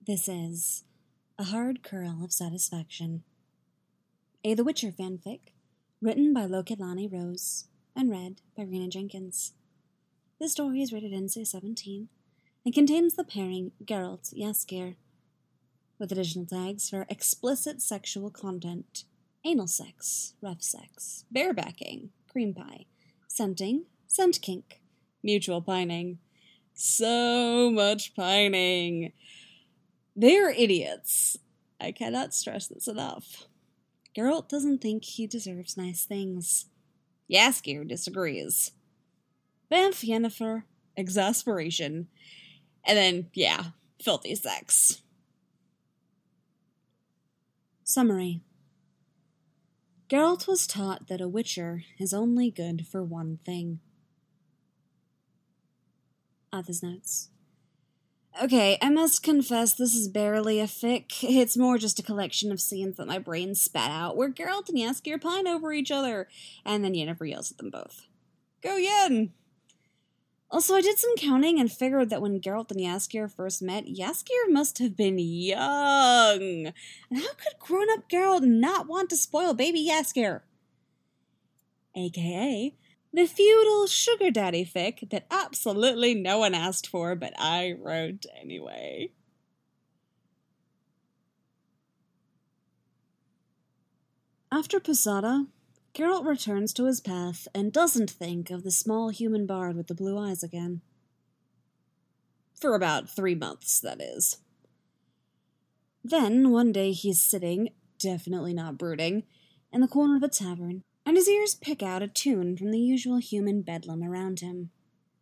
This is A Hard Curl of Satisfaction, a The Witcher fanfic, written by Lokelani Rose, and read by Rena Jenkins. This story is rated NC-17, and contains the pairing Geralt Jaskier, with additional tags for explicit sexual content, anal sex, rough sex, barebacking, cream pie, scenting, scent kink, mutual pining. So much pining. They're idiots. I cannot stress this enough. Geralt doesn't think he deserves nice things. Jaskier disagrees. Banff Yennefer, exasperation. And then, filthy sex. Summary. Geralt was taught that a witcher is only good for one thing. Author's notes. Okay, I must confess this is barely a fic. It's more just a collection of scenes that my brain spat out, where Geralt and Jaskier pine over each other, and then Yennefer yells at them both. Go Yen! Also, I did some counting and figured that when Geralt and Jaskier first met, Jaskier must have been young. And how could grown-up Geralt not want to spoil baby Jaskier? AKA... the feudal sugar daddy fic that absolutely no one asked for, but I wrote anyway. After Posada, Geralt returns to his path and doesn't think of the small human bard with the blue eyes again. For about 3 months, that is. Then, one day he's sitting, definitely not brooding, in the corner of a tavern, and his ears pick out a tune from the usual human bedlam around him.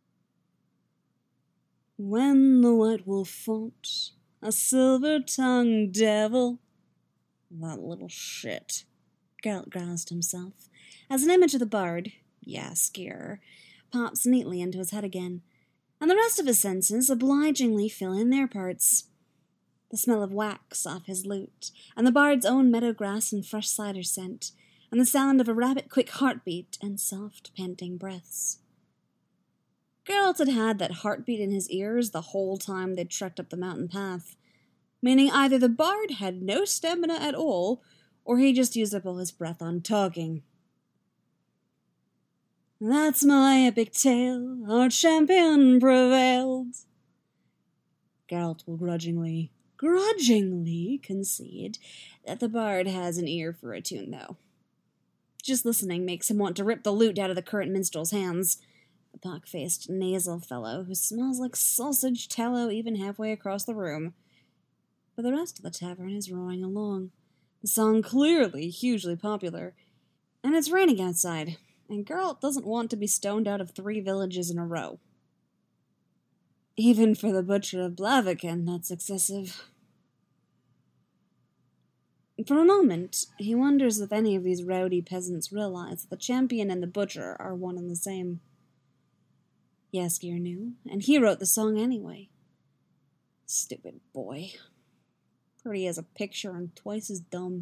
When the white wolf fought a silver-tongued devil. That little shit, Geralt growls to himself, as an image of the bard, Jaskier, pops neatly into his head again, and the rest of his senses obligingly fill in their parts. The smell of wax off his lute, and the bard's own meadow grass and fresh cider scent, and the sound of a rabbit-quick heartbeat and soft, panting breaths. Geralt had had that heartbeat in his ears the whole time they'd trekked up the mountain path, meaning either the bard had no stamina at all, or he just used up all his breath on talking. That's my epic tale, our champion prevailed. Geralt will grudgingly concede that the bard has an ear for a tune, though. Just listening makes him want to rip the lute out of the current minstrel's hands. The pock-faced, nasal fellow who smells like sausage tallow even halfway across the room. But the rest of the tavern is roaring along, the song clearly hugely popular. And it's raining outside, and Geralt doesn't want to be stoned out of 3 villages in a row. Even for the Butcher of Blaviken, that's excessive. For a moment, he wonders if any of these rowdy peasants realize that the champion and the butcher are one and the same. Jaskier knew, and he wrote the song anyway. Stupid boy. Pretty as a picture and twice as dumb.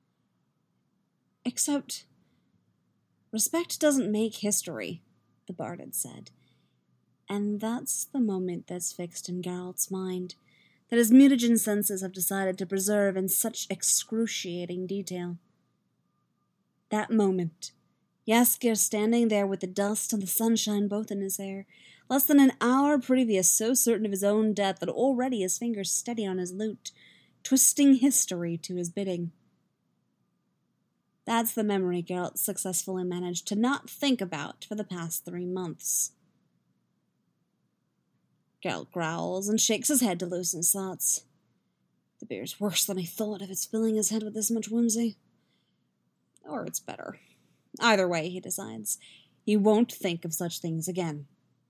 Except, respect doesn't make history, the bard had said. And that's the moment that's fixed in Geralt's mind, that his mutagen senses have decided to preserve in such excruciating detail. That moment, Jaskier standing there with the dust and the sunshine both in his hair, less than an hour previous so certain of his own death that already his fingers steady on his lute, twisting history to his bidding. That's the memory Geralt successfully managed to not think about for the past 3 months. Geralt growls and shakes his head to loosen his thoughts. The beer's worse than he thought if it's filling his head with this much whimsy. Or it's better. Either way, he decides, he won't think of such things again.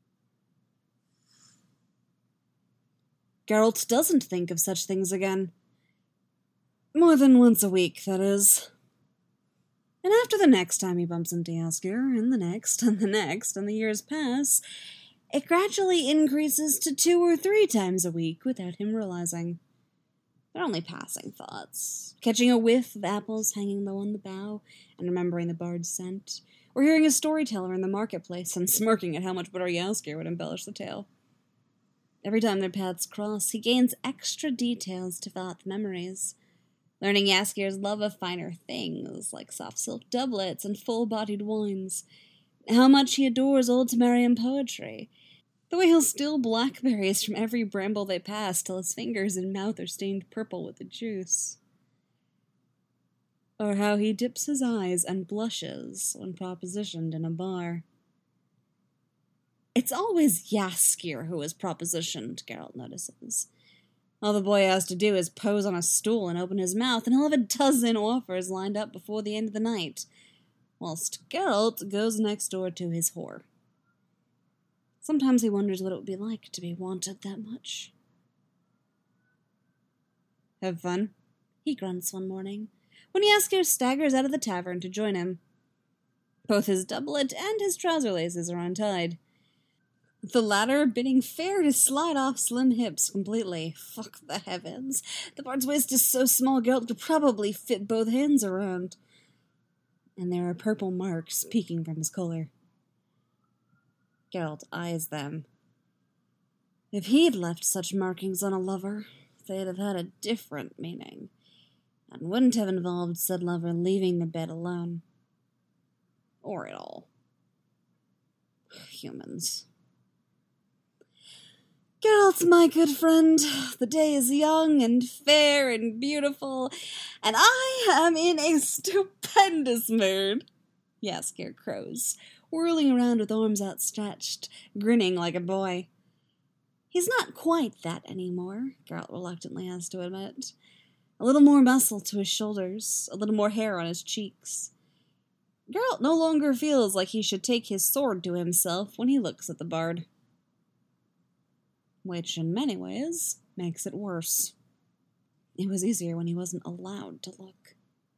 Geralt doesn't think of such things again. More than once a week, that is. And after the next time he bumps into Jaskier, and the next, and the next, and the years pass, it gradually increases to 2 or 3 times a week without him realizing. They're only passing thoughts, catching a whiff of apples hanging low on the bough and remembering the bard's scent, or hearing a storyteller in the marketplace and smirking at how much better Jaskier would embellish the tale. Every time their paths cross, he gains extra details to fill out the memories, learning Yaskir's love of finer things, like soft silk doublets and full-bodied wines, how much he adores old Temerian poetry, the way he'll steal blackberries from every bramble they pass till his fingers and mouth are stained purple with the juice, or how he dips his eyes and blushes when propositioned in a bar. It's always Jaskier who is propositioned, Geralt notices. All the boy has to do is pose on a stool and open his mouth, and he'll have a dozen offers lined up before the end of the night, whilst Geralt goes next door to his whore. Sometimes he wonders what it would be like to be wanted that much. Have fun? He grunts one morning, when Jaskier staggers out of the tavern to join him. Both his doublet and his trouser laces are untied, the latter bidding fair to slide off slim hips completely. Fuck the heavens. The bard's waist is so small Geralt could probably fit both hands around. And there are purple marks peeking from his collar. Geralt eyes them. If he'd left such markings on a lover, they'd have had a different meaning, and wouldn't have involved said lover leaving the bed alone. Or at all. Humans. Geralt, my good friend, the day is young and fair and beautiful, and I am in a stupendous mood. Jaskier crows, whirling around with arms outstretched, grinning like a boy. He's not quite that anymore, Geralt reluctantly has to admit. A little more muscle to his shoulders, a little more hair on his cheeks. Geralt no longer feels like he should take his sword to himself when he looks at the bard. Which, in many ways, makes it worse. It was easier when he wasn't allowed to look.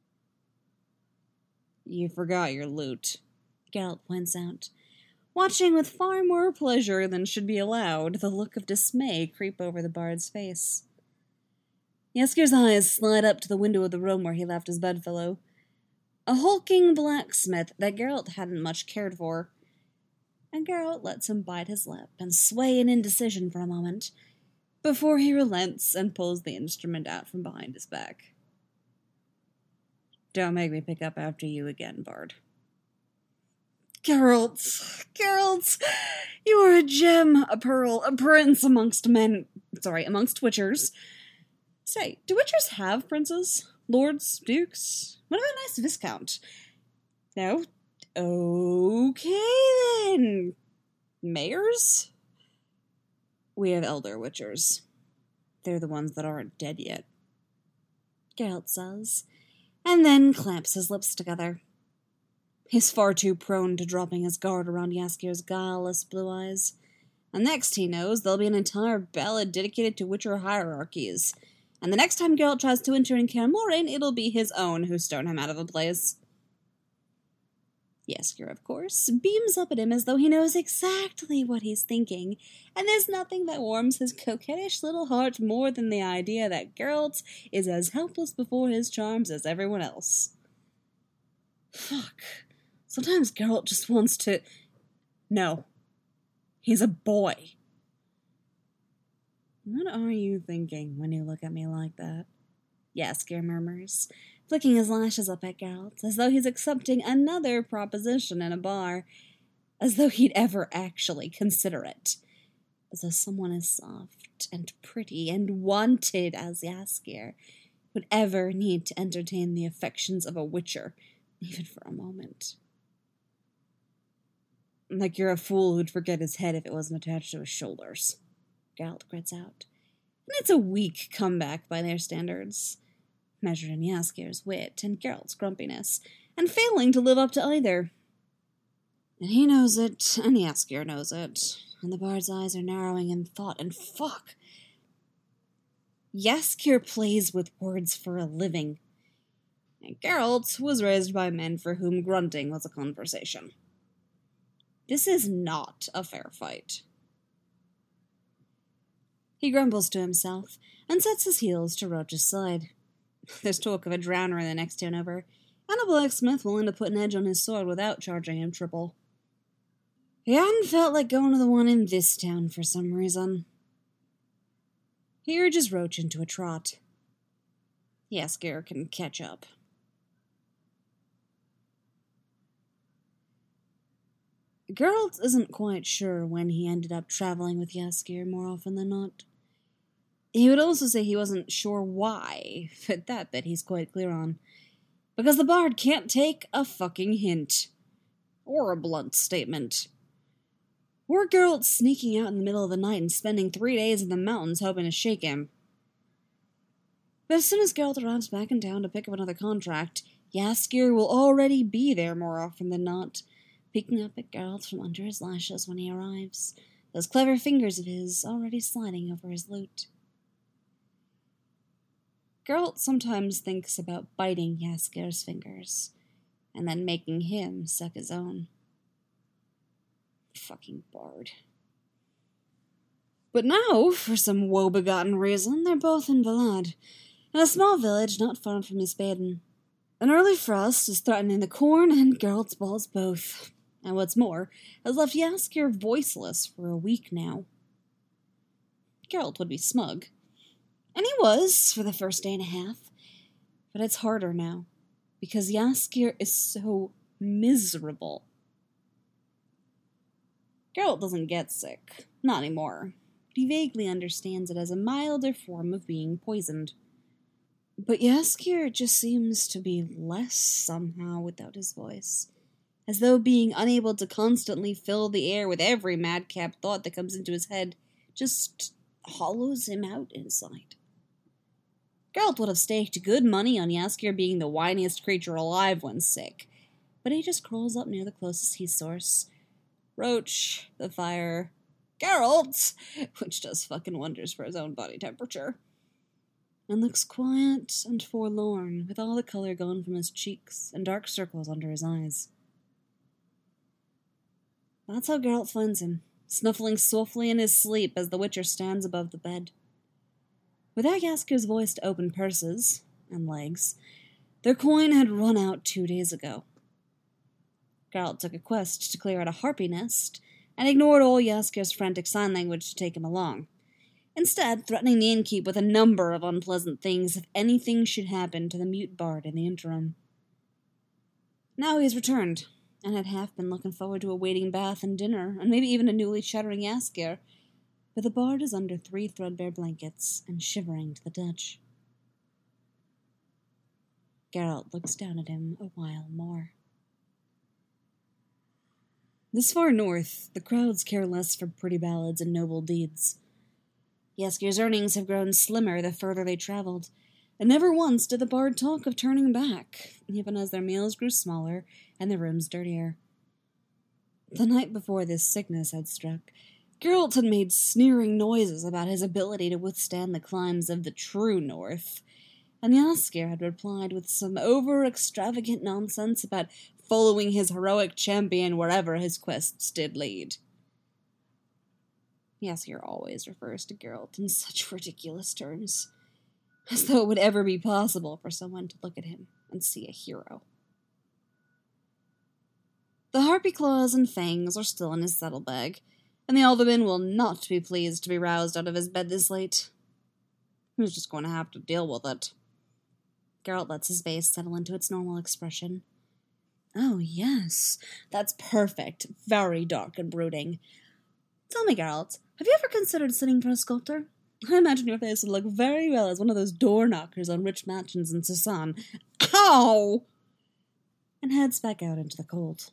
You forgot your loot, Geralt points out, watching with far more pleasure than should be allowed the look of dismay creep over the bard's face. Jaskier's eyes slide up to the window of the room where he left his bedfellow, a hulking blacksmith that Geralt hadn't much cared for. And Geralt lets him bite his lip and sway in indecision for a moment, before he relents and pulls the instrument out from behind his back. Don't make me pick up after you again, bard. Geralt, you are a gem, a pearl, a prince amongst witchers. Say, do witchers have princes? Lords? Dukes? What about a nice viscount? No? Okay, then. Mayors? We have elder witchers. They're the ones that aren't dead yet. Geralt says, and then clamps his lips together. He's far too prone to dropping his guard around Jaskier's guileless blue eyes. And next he knows, there'll be an entire ballad dedicated to witcher hierarchies. And the next time Geralt tries to enter in Kaer Morhen, it'll be his own who stone him out of a place. Jaskier, of course, beams up at him as though he knows exactly what he's thinking, and there's nothing that warms his coquettish little heart more than the idea that Geralt is as helpless before his charms as everyone else. Fuck. Sometimes Geralt just wants to... No. He's a boy. What are you thinking when you look at me like that? Jaskier murmurs, flicking his lashes up at Geralt, as though he's accepting another proposition in a bar, as though he'd ever actually consider it, as though someone as soft and pretty and wanted as Jaskier would ever need to entertain the affections of a witcher, even for a moment. Like you're a fool who'd forget his head if it wasn't attached to his shoulders, Geralt grits out. And it's a weak comeback by their standards, measured in Jaskier's wit and Geralt's grumpiness, and failing to live up to either. And he knows it, and Jaskier knows it, and the bard's eyes are narrowing in thought, and fuck! Jaskier plays with words for a living, and Geralt was raised by men for whom grunting was a conversation. This is not a fair fight. He grumbles to himself, and sets his heels to Roach's side. There's talk of a drowner in the next town over, and a blacksmith willing to put an edge on his sword without charging him triple. He hadn't felt like going to the one in this town for some reason. He urges Roach into a trot. Jaskier can catch up. Geralt isn't quite sure when he ended up traveling with Jaskier more often than not. He would also say he wasn't sure why, but that bit he's quite clear on. Because the bard can't take a fucking hint. Or a blunt statement. Or Geralt sneaking out in the middle of the night and spending 3 days in the mountains hoping to shake him. But as soon as Geralt arrives back in town to pick up another contract, Jaskier will already be there more often than not, peeking up at Geralt from under his lashes when he arrives, those clever fingers of his already sliding over his loot. Geralt sometimes thinks about biting Jaskier's fingers, and then making him suck his own. Fucking bard. But now, for some woe-begotten reason, they're both in Valad, in a small village not far from Ysbaden. An early frost is threatening the corn and Geralt's balls both, and what's more, has left Jaskier voiceless for a week now. Geralt would be smug. And he was, for the first day and a half. But it's harder now, because Jaskier is so miserable. Geralt doesn't get sick. Not anymore. But he vaguely understands it as a milder form of being poisoned. But Jaskier just seems to be less somehow without his voice. As though being unable to constantly fill the air with every madcap thought that comes into his head just hollows him out inside. Geralt would have staked good money on Jaskier being the whiniest creature alive when sick, but he just crawls up near the closest heat source. Roach, the fire, Geralt, which does fucking wonders for his own body temperature, and looks quiet and forlorn, with all the color gone from his cheeks and dark circles under his eyes. That's how Geralt finds him, snuffling softly in his sleep as the Witcher stands above the bed. Without Jaskier's voice to open purses and legs, their coin had run out 2 days ago. Geralt took a quest to clear out a harpy nest and ignored all Jaskier's frantic sign language to take him along, instead threatening the innkeep with a number of unpleasant things if anything should happen to the mute bard in the interim. Now he has returned, and had half been looking forward to a waiting bath and dinner, and maybe even a newly shuddering Jaskier, but the bard is under 3 threadbare blankets and shivering to the touch. Geralt looks down at him a while more. This far north, the crowds care less for pretty ballads and noble deeds. Jaskier's earnings have grown slimmer the further they traveled, and never once did the bard talk of turning back, even as their meals grew smaller and their rooms dirtier. The night before this sickness had struck, Geralt had made sneering noises about his ability to withstand the climbs of the true north, and Jaskier had replied with some over-extravagant nonsense about following his heroic champion wherever his quests did lead. Jaskier always refers to Geralt in such ridiculous terms, as though it would ever be possible for someone to look at him and see a hero. The harpy claws and fangs are still in his saddlebag, and the alderman will not be pleased to be roused out of his bed this late. He's just going to have to deal with it. Geralt lets his face settle into its normal expression. Oh, yes, that's perfect. Very dark and brooding. Tell me, Geralt, have you ever considered sitting for a sculptor? I imagine your face would look very well as one of those door knockers on rich mansions in Susan. Ow! And heads back out into the cold.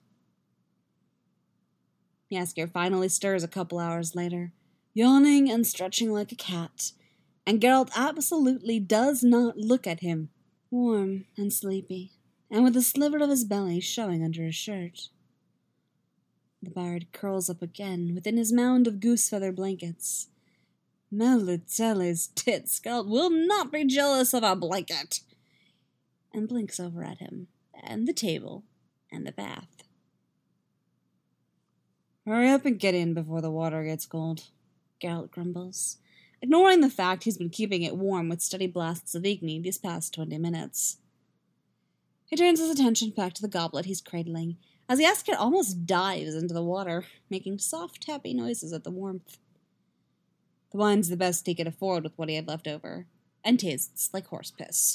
Jaskier finally stirs a couple hours later, yawning and stretching like a cat, and Geralt absolutely does not look at him, warm and sleepy, and with the sliver of his belly showing under his shirt. The bard curls up again within his mound of goose-feather blankets. Melitele's tits, Geralt will not be jealous of a blanket, and blinks over at him, and the table, and the bath. Hurry up and get in before the water gets cold, Geralt grumbles, ignoring the fact he's been keeping it warm with steady blasts of Igni these past 20 minutes. He turns his attention back to the goblet he's cradling, as Jaskier almost dives into the water, making soft, happy noises at the warmth. The wine's the best he could afford with what he had left over, and tastes like horse piss.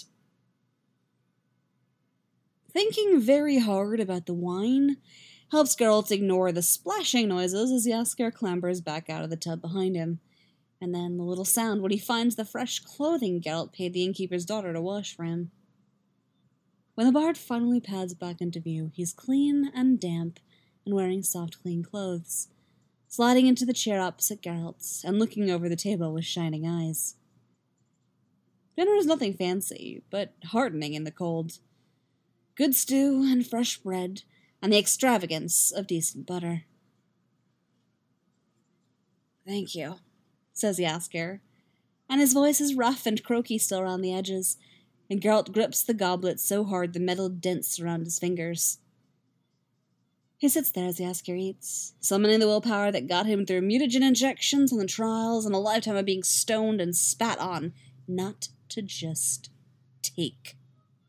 Thinking very hard about the wine helps Geralt ignore the splashing noises as Jaskier clambers back out of the tub behind him, and then the little sound when he finds the fresh clothing Geralt paid the innkeeper's daughter to wash for him. When the bard finally pads back into view, he's clean and damp and wearing soft, clean clothes, sliding into the chair opposite Geralt's and looking over the table with shining eyes. Dinner is nothing fancy, but heartening in the cold. Good stew and fresh bread, and the extravagance of decent butter. "Thank you," says Jaskier, and his voice is rough and croaky still around the edges, and Geralt grips the goblet so hard the metal dents around his fingers. He sits there as Jaskier eats, summoning the willpower that got him through mutagen injections and the trials and a lifetime of being stoned and spat on, not to just take.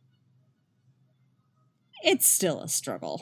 It's still a struggle.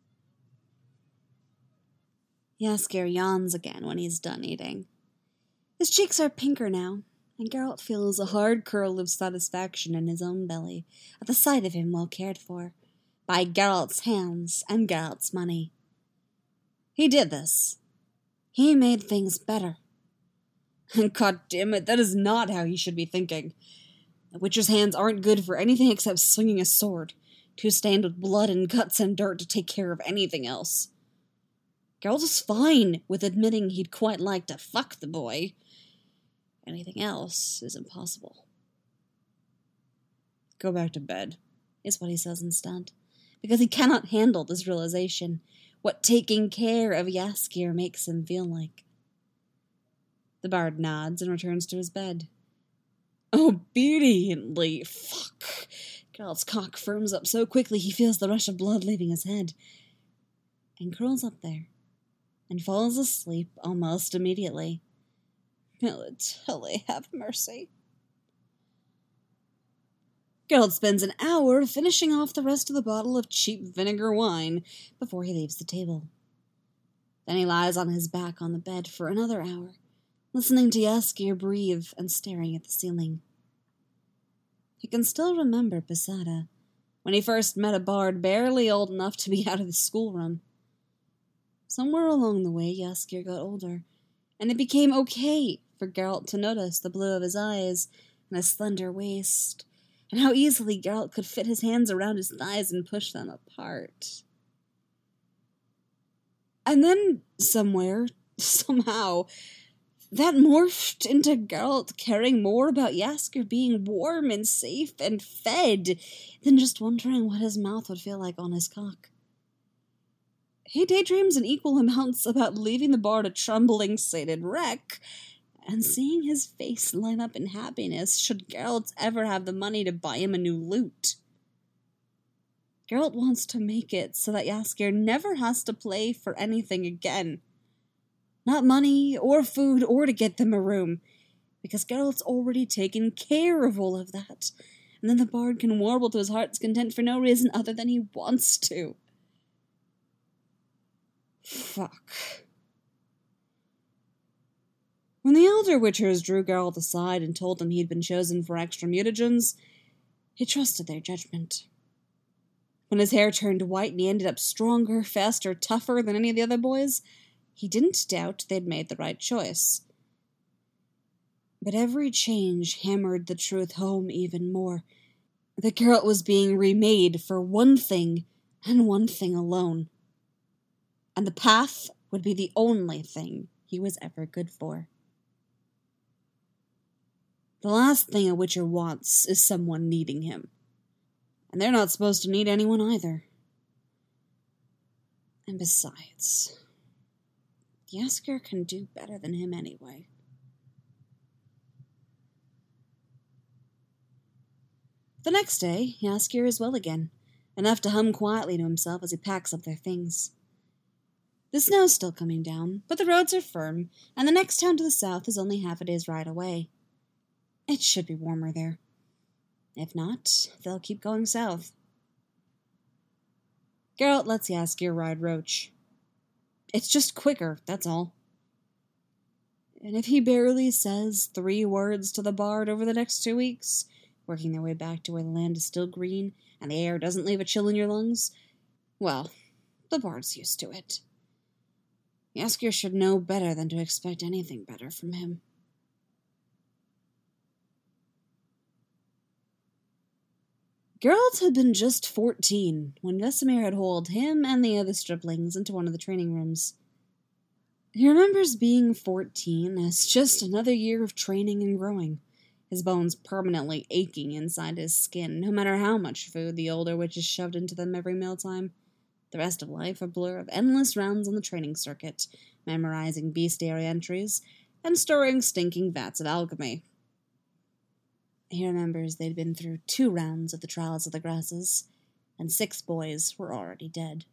Jaskier yawns again when he's done eating. His cheeks are pinker now, and Geralt feels a hard curl of satisfaction in his own belly at the sight of him well cared for, by Geralt's hands and Geralt's money. He did this. He made things better. And God damn it, that is not how he should be thinking. The Witcher's hands aren't good for anything except swinging a sword, too stained with blood and guts and dirt to take care of anything else. Geralt is fine with admitting he'd quite like to fuck the boy. Anything else is impossible. "Go back to bed," is what he says instead, because he cannot handle this realization, what taking care of Jaskier makes him feel like. The bard nods and returns to his bed. Obediently. Fuck. Geralt's cock firms up so quickly he feels the rush of blood leaving his head, and curls up there, and falls asleep almost immediately. Military, have mercy. Geralt spends an hour finishing off the rest of the bottle of cheap vinegar wine before he leaves the table. Then he lies on his back on the bed for another hour, listening to Jaskier breathe and staring at the ceiling. He can still remember Posada, when he first met a bard barely old enough to be out of the schoolroom. Somewhere along the way, Jaskier got older, and it became okay for Geralt to notice the blue of his eyes and his slender waist, and how easily Geralt could fit his hands around his thighs and push them apart. And then, somewhere, somehow, that morphed into Geralt caring more about Jaskier being warm and safe and fed than just wondering what his mouth would feel like on his cock. He daydreams in equal amounts about leaving the bard a trembling, sated wreck, and seeing his face light up in happiness should Geralt ever have the money to buy him a new lute. Geralt wants to make it so that Jaskier never has to play for anything again. Not money, or food, or to get them a room, because Geralt's already taken care of all of that, and then the bard can warble to his heart's content for no reason other than he wants to. Fuck. When the elder Witchers drew Geralt aside and told him he had been chosen for extra mutagens, he trusted their judgment. When his hair turned white and he ended up stronger, faster, tougher than any of the other boys, he didn't doubt they'd made the right choice. But every change hammered the truth home even more, that Geralt was being remade for one thing and one thing alone. And the path would be the only thing he was ever good for. The last thing a Witcher wants is someone needing him. And they're not supposed to need anyone either. And besides, Jaskier can do better than him anyway. The next day, Jaskier is well again, enough to hum quietly to himself as he packs up their things. The snow's still coming down, but the roads are firm, and the next town to the south is only half a day's ride away. It should be warmer there. If not, they'll keep going south. Geralt lets Jaskier ride Roach. It's just quicker, that's all. And if he barely says 3 words to the bard over the next 2 weeks, working their way back to where the land is still green and the air doesn't leave a chill in your lungs, well, the bard's used to it. Jaskier should know better than to expect anything better from him. Geralt had been just 14 when Vesemir had hauled him and the other striplings into one of the training rooms. He remembers being 14 as just another year of training and growing, his bones permanently aching inside his skin, no matter how much food the older witches shoved into them every mealtime. The rest of life a blur of endless rounds on the training circuit, memorizing bestiary entries, and stirring stinking vats of alchemy. He remembers they'd been through 2 rounds of the Trials of the Grasses, and 6 boys were already dead.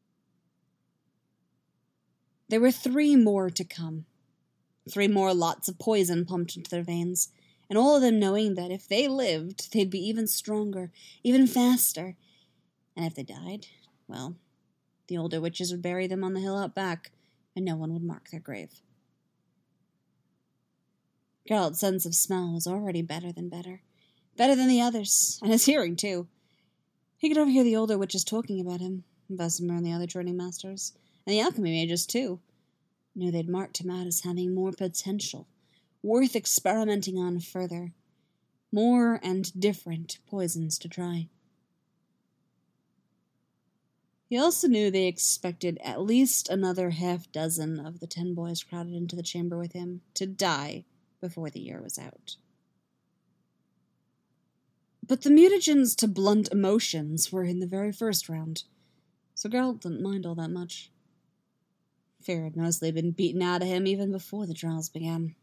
There were 3 more to come. 3 more lots of poison pumped into their veins, and all of them knowing that if they lived, they'd be even stronger, even faster. And if they died, well, the older witches would bury them on the hill out back, and no one would mark their grave. Geralt's sense of smell was already better than the others, and his hearing, too. He could overhear the older witches talking about him, Vesemir and the other training masters, and the alchemy mages, too. Knew they'd marked him out as having more potential, worth experimenting on further. More and different poisons to try. He also knew they expected at least another 6 of the 10 boys crowded into the chamber with him to die before the year was out. But the mutagens to blunt emotions were in the very first round, so Geralt didn't mind all that much. Fear had mostly been beaten out of him even before the trials began.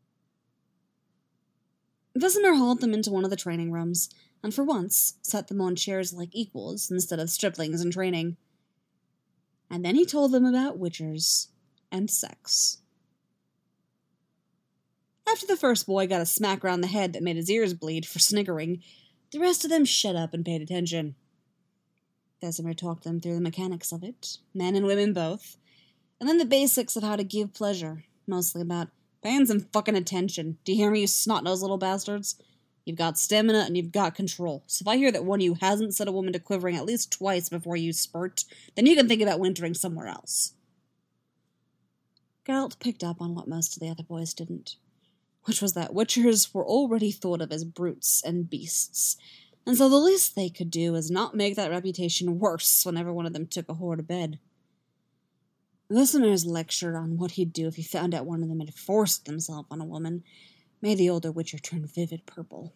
Vesemir hauled them into one of the training rooms, and for once sat them on chairs like equals instead of striplings in training. And then he told them about witchers and sex. After the first boy got a smack round the head that made his ears bleed for sniggering, the rest of them shut up and paid attention. Vesemir talked them through the mechanics of it, men and women both, and then the basics of how to give pleasure, mostly about paying some fucking attention. Do you hear me, you snot-nosed little bastards? You've got stamina and you've got control. So if I hear that one of you hasn't set a woman to quivering at least twice before you spurt, then you can think about wintering somewhere else. Geralt picked up on what most of the other boys didn't, which was that witchers were already thought of as brutes and beasts, and so the least they could do was not make that reputation worse whenever one of them took a whore to bed. Vesemir's lecture on what he'd do if he found out one of them had forced themselves on a woman made the older witcher turn vivid purple.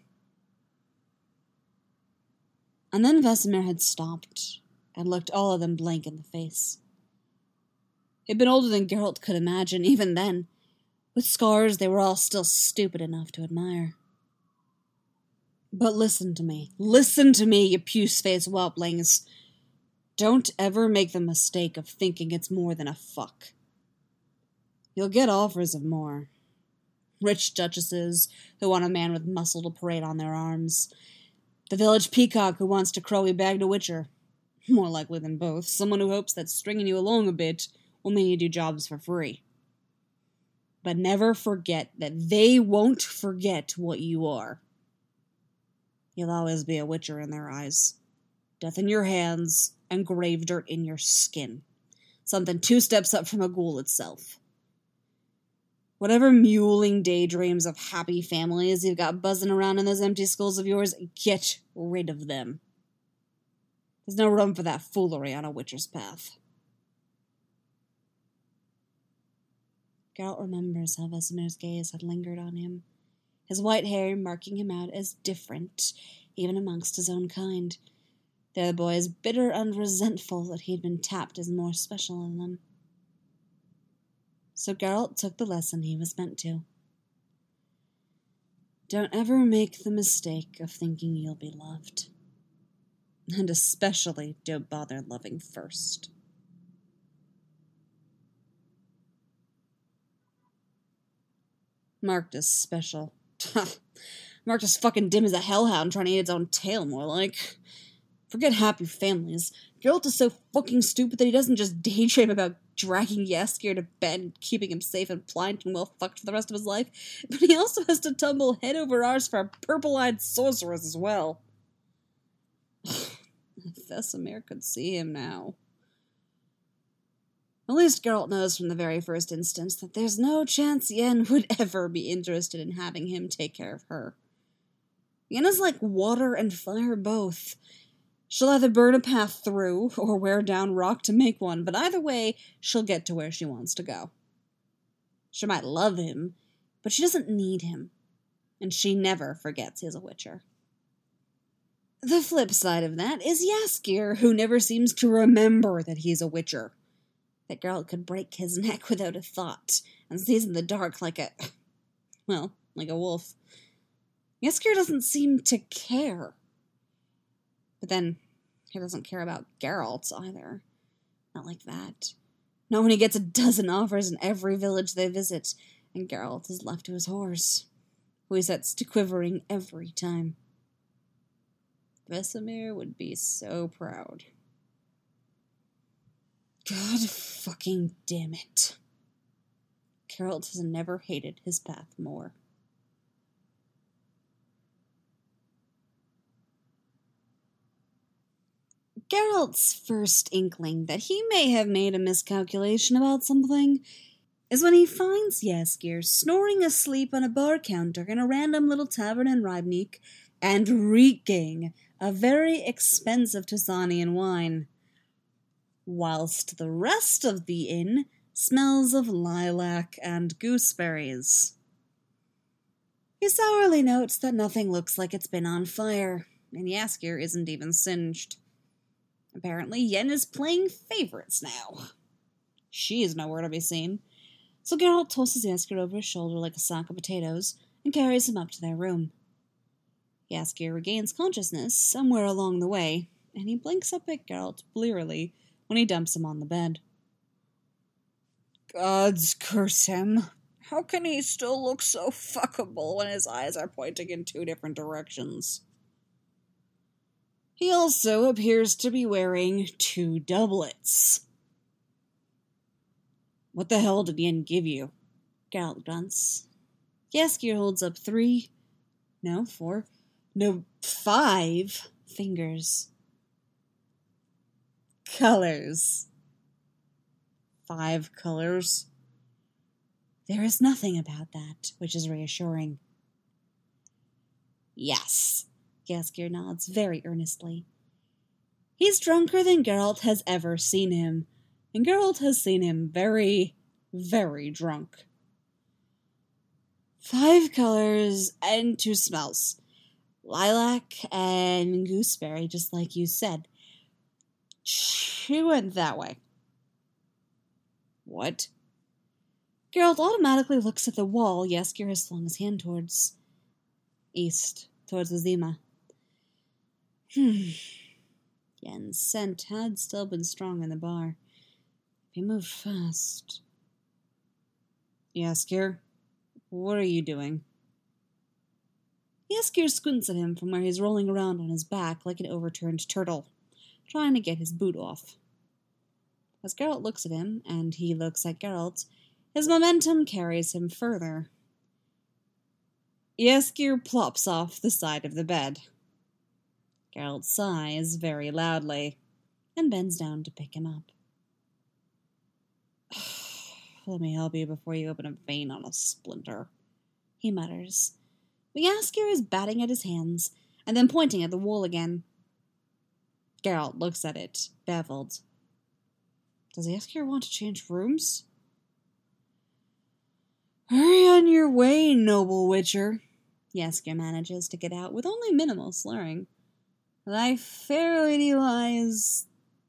And then Vesemir had stopped and looked all of them blank in the face. He'd been older than Geralt could imagine even then. With scars, they were all still stupid enough to admire. But listen to me, you puce-faced whelplings. Don't ever make the mistake of thinking it's more than a fuck. You'll get offers of more. Rich duchesses who want a man with muscle to parade on their arms. The village peacock who wants to crowy-bagged a witcher. More likely than both, someone who hopes that stringing you along a bit will make you do jobs for free. But never forget that they won't forget what you are. You'll always be a witcher in their eyes. Death in your hands and grave dirt in your skin. Something 2 steps up from a ghoul itself. Whatever mewling daydreams of happy families you've got buzzing around in those empty skulls of yours, get rid of them. There's no room for that foolery on a witcher's path. Geralt remembers how Vesemir's gaze had lingered on him, his white hair marking him out as different, even amongst his own kind. The other boys bitter and resentful that he'd been tapped as more special than them. So Geralt took the lesson he was meant to. Don't ever make the mistake of thinking you'll be loved. And especially don't bother loving first. Marked as special. Marked as fucking dim as a hellhound trying to eat its own tail, more like. Forget happy families. Geralt is so fucking stupid that he doesn't just daydream about dragging Jaskier to bed and keeping him safe and pliant and well fucked for the rest of his life, but he also has to tumble head over arse for a purple-eyed sorceress as well. If Vesemir could see him now. At least Geralt knows from the very first instance that there's no chance Yen would ever be interested in having him take care of her. Yen is like water and fire both. She'll either burn a path through or wear down rock to make one, but either way, she'll get to where she wants to go. She might love him, but she doesn't need him, and she never forgets he's a Witcher. The flip side of that is Jaskier, who never seems to remember that he's a Witcher. That Geralt could break his neck without a thought, and sees in the dark like a wolf. Jaskier doesn't seem to care. But then, he doesn't care about Geralt either. Not like that. Not when he gets a dozen offers in every village they visit, and Geralt is left to his horse, who he sets to quivering every time. Vesemir would be so proud. God fucking damn it. Geralt has never hated his path more. Geralt's first inkling that he may have made a miscalculation about something is when he finds Jaskier snoring asleep on a bar counter in a random little tavern in Rybnik and reeking a very expensive Tusanian wine, whilst the rest of the inn smells of lilac and gooseberries. He sourly notes that nothing looks like it's been on fire, and Jaskier isn't even singed. Apparently, Yen is playing favorites now. She is nowhere to be seen, so Geralt tosses Jaskier over his shoulder like a sack of potatoes and carries him up to their room. Jaskier regains consciousness somewhere along the way, and he blinks up at Geralt blearily when he dumps him on the bed. Gods curse him. How can he still look so fuckable when his eyes are pointing in two different directions? He also appears to be wearing 2 doublets. What the hell did Yen give you? Geralt grunts. Jaskier holds up 5 fingers. Colors. 5 colors. There is nothing about that, which is reassuring. Yes, Jaskier nods very earnestly. He's drunker than Geralt has ever seen him, and Geralt has seen him very, very drunk. 5 colors and 2 smells. Lilac and gooseberry, just like you said. She went that way. What? Geralt automatically looks at the wall Jaskier has flung his hand towards. East, towards the Zima. Yen's scent had still been strong in the bar. He moved fast. Jaskier, what are you doing? Jaskier squints at him from where he's rolling around on his back like an overturned turtle, trying to get his boot off. As Geralt looks at him, and he looks at Geralt, his momentum carries him further. Jaskier plops off the side of the bed. Geralt sighs very loudly, and bends down to pick him up. Let me help you before you open a vein on a splinter, he mutters. But Jaskier is batting at his hands, and then pointing at the wall again. Geralt looks at it, baffled. Does Jaskier want to change rooms? Hurry on your way, noble Witcher, Jaskier manages to get out with only minimal slurring. Thy fair lady lies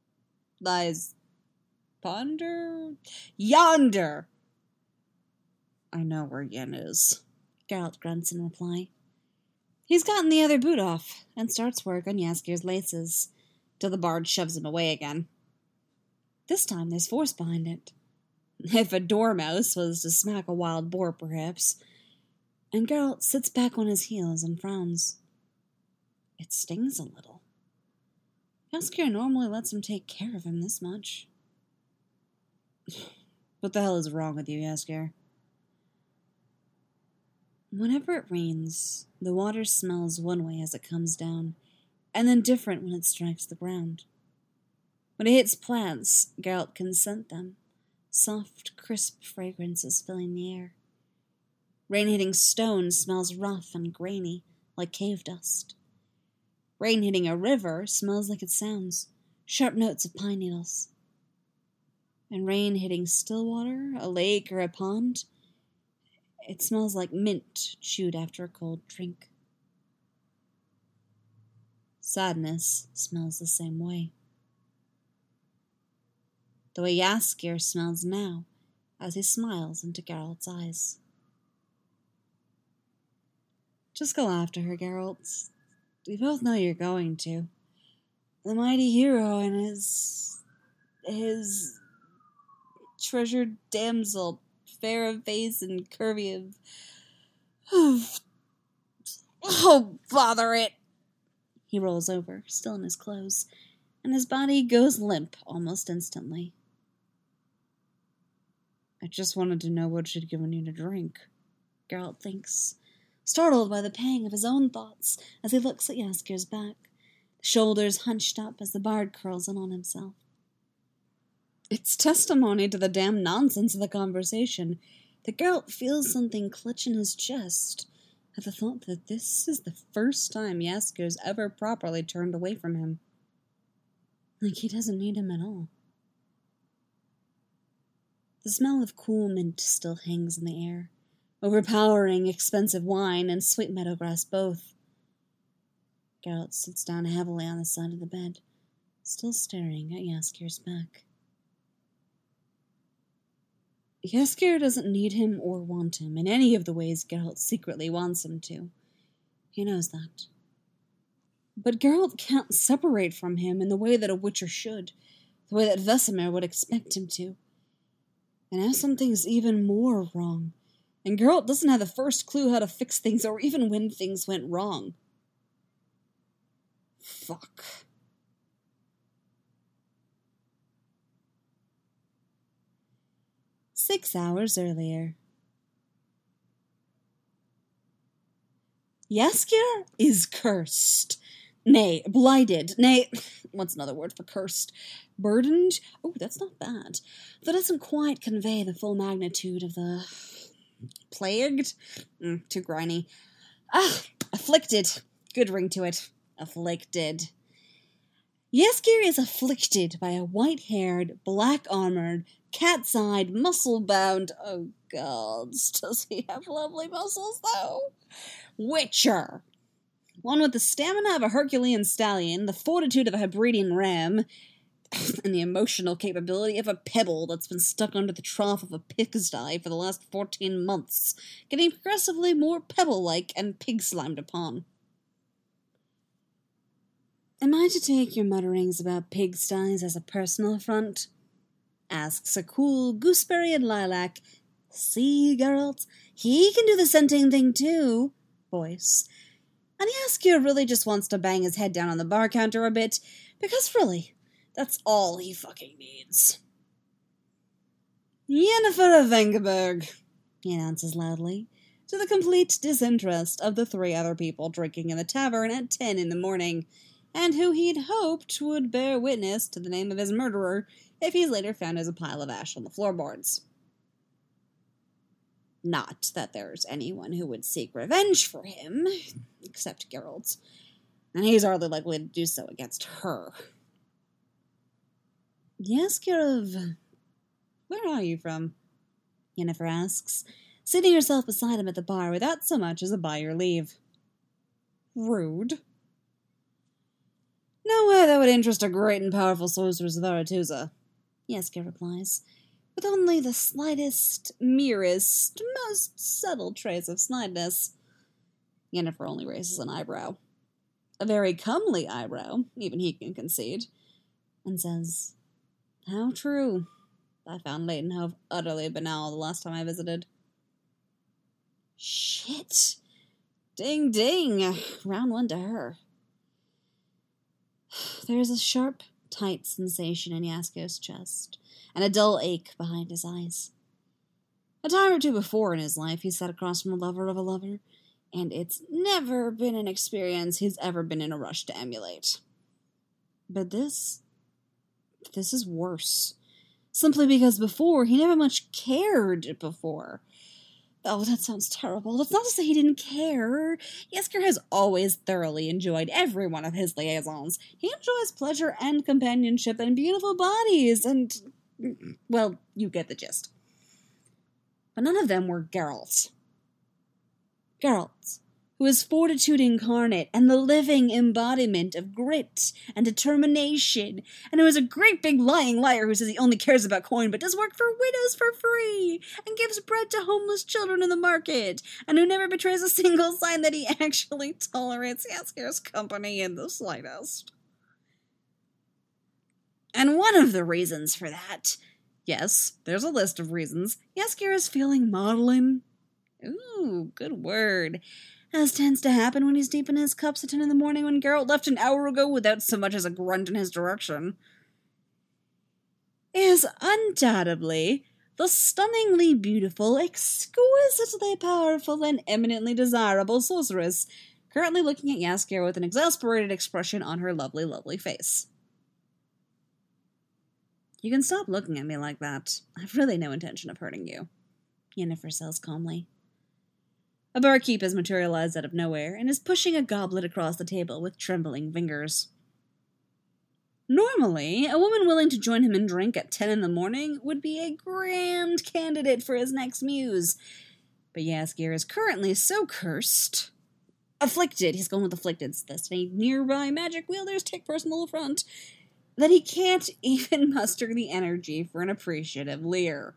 yonder. I know where Yen is, Geralt grunts in reply. He's gotten the other boot off and starts work on Jaskier's laces, till the bard shoves him away again. This time there's force behind it. If a dormouse was to smack a wild boar, perhaps. And Geralt sits back on his heels and frowns. It stings a little. Jaskier normally lets him take care of him this much. What the hell is wrong with you, Yasker? Whenever it rains, the water smells one way as it comes down, and then different when it strikes the ground. When it hits plants, Geralt can scent them, soft, crisp fragrances filling the air. Rain hitting stone smells rough and grainy, like cave dust. Rain hitting a river smells like it sounds, sharp notes of pine needles. And rain hitting still water, a lake or a pond, it smells like mint chewed after a cold drink. Sadness smells the same way. The way Jaskier smells now as he smiles into Geralt's eyes. Just go after her, Geralt. We both know you're going to. The mighty hero and his treasured damsel, fair of face and curvy of... Oh, bother it! He rolls over, still in his clothes, and his body goes limp almost instantly. I just wanted to know what she'd given you to drink, Geralt thinks, startled by the pang of his own thoughts as he looks at Jaskier's back, the shoulders hunched up as the bard curls in on himself. It's testimony to the damn nonsense of the conversation that Geralt feels something clutch in his chest at the thought that this is the first time Jaskier's ever properly turned away from him. Like he doesn't need him at all. The smell of cool mint still hangs in the air, overpowering expensive wine and sweet meadowgrass both. Geralt sits down heavily on the side of the bed, still staring at Jaskier's back. Jaskier doesn't need him or want him in any of the ways Geralt secretly wants him to. He knows that. But Geralt can't separate from him in the way that a witcher should, the way that Vesemir would expect him to. And now something's even more wrong, and Geralt doesn't have the first clue how to fix things or even when things went wrong. Fuck. "6 hours earlier. Jaskier is cursed. Nay, blighted. Nay, what's another word for cursed? Burdened? Oh, that's not bad. That doesn't quite convey the full magnitude of the... Plagued? Too grimy. Afflicted. Good ring to it. Afflicted. Jaskier is afflicted by a white-haired, black-armored, cat's-eyed, muscle-bound... Oh, God. Does he have lovely muscles, though? Witcher. One with the stamina of a Herculean stallion, the fortitude of a Hebridean ram, and the emotional capability of a pebble that's been stuck under the trough of a pigsty for the last 14 months, getting progressively more pebble-like and pig-slimed upon. Am I to take your mutterings about pigsties as a personal affront? Asks a cool gooseberry and lilac. See, Geralt, he can do the scenting thing too. Voice. And Jaskier really just wants to bang his head down on the bar counter a bit, because really, that's all he fucking needs. Yennefer of Vengerberg, he announces loudly, to the complete disinterest of the 3 other people drinking in the tavern at 10 in the morning, and who he'd hoped would bear witness to the name of his murderer if he's later found as a pile of ash on the floorboards. Not that there's anyone who would seek revenge for him, except Geralt, and he's hardly likely to do so against her. Jaskier of... Where are you from? Yennefer asks, seating herself beside him at the bar without so much as a by your leave. Rude. Nowhere that would interest a great and powerful sorceress of Aretuza, Jaskier replies, with only the slightest, merest, most subtle trace of snideness. Yennefer only raises an eyebrow. A very comely eyebrow, even he can concede, and says, How true. I found Leightonhove utterly banal the last time I visited. Shit. Ding ding. Round 1 to her. There's a sharp tight sensation in Yaskir's chest, and a dull ache behind his eyes. A time or two before in his life, he sat across from a lover of a lover, and it's never been an experience he's ever been in a rush to emulate. But this is worse. Simply because before, he never much cared before. Oh, that sounds terrible. That's not to say he didn't care. Jaskier has always thoroughly enjoyed every one of his liaisons. He enjoys pleasure and companionship and beautiful bodies and... well, you get the gist. But none of them were Geralt. Geralt, who is fortitude incarnate and the living embodiment of grit and determination, and who is a great big lying liar who says he only cares about coin but does work for widows for free, and gives bread to homeless children in the market, and who never betrays a single sign that he actually tolerates Jaskier's company in the slightest. And one of the reasons for that, yes, there's a list of reasons, Jaskier is feeling maudlin. Ooh, good word. As tends to happen when he's deep in his cups at 10 in the morning when Geralt left an hour ago without so much as a grunt in his direction, is undoubtedly the stunningly beautiful, exquisitely powerful, and eminently desirable sorceress, currently looking at Jaskier with an exasperated expression on her lovely, lovely face. You can stop looking at me like that. I've really no intention of hurting you, Yennefer says calmly. A barkeep has materialized out of nowhere and is pushing a goblet across the table with trembling fingers. Normally, a woman willing to join him in drink at 10 in the morning would be a grand candidate for his next muse. But Jaskier is currently so cursed. Afflicted, he's going with afflicted, lest any nearby magic wielders take personal affront, that he can't even muster the energy for an appreciative leer.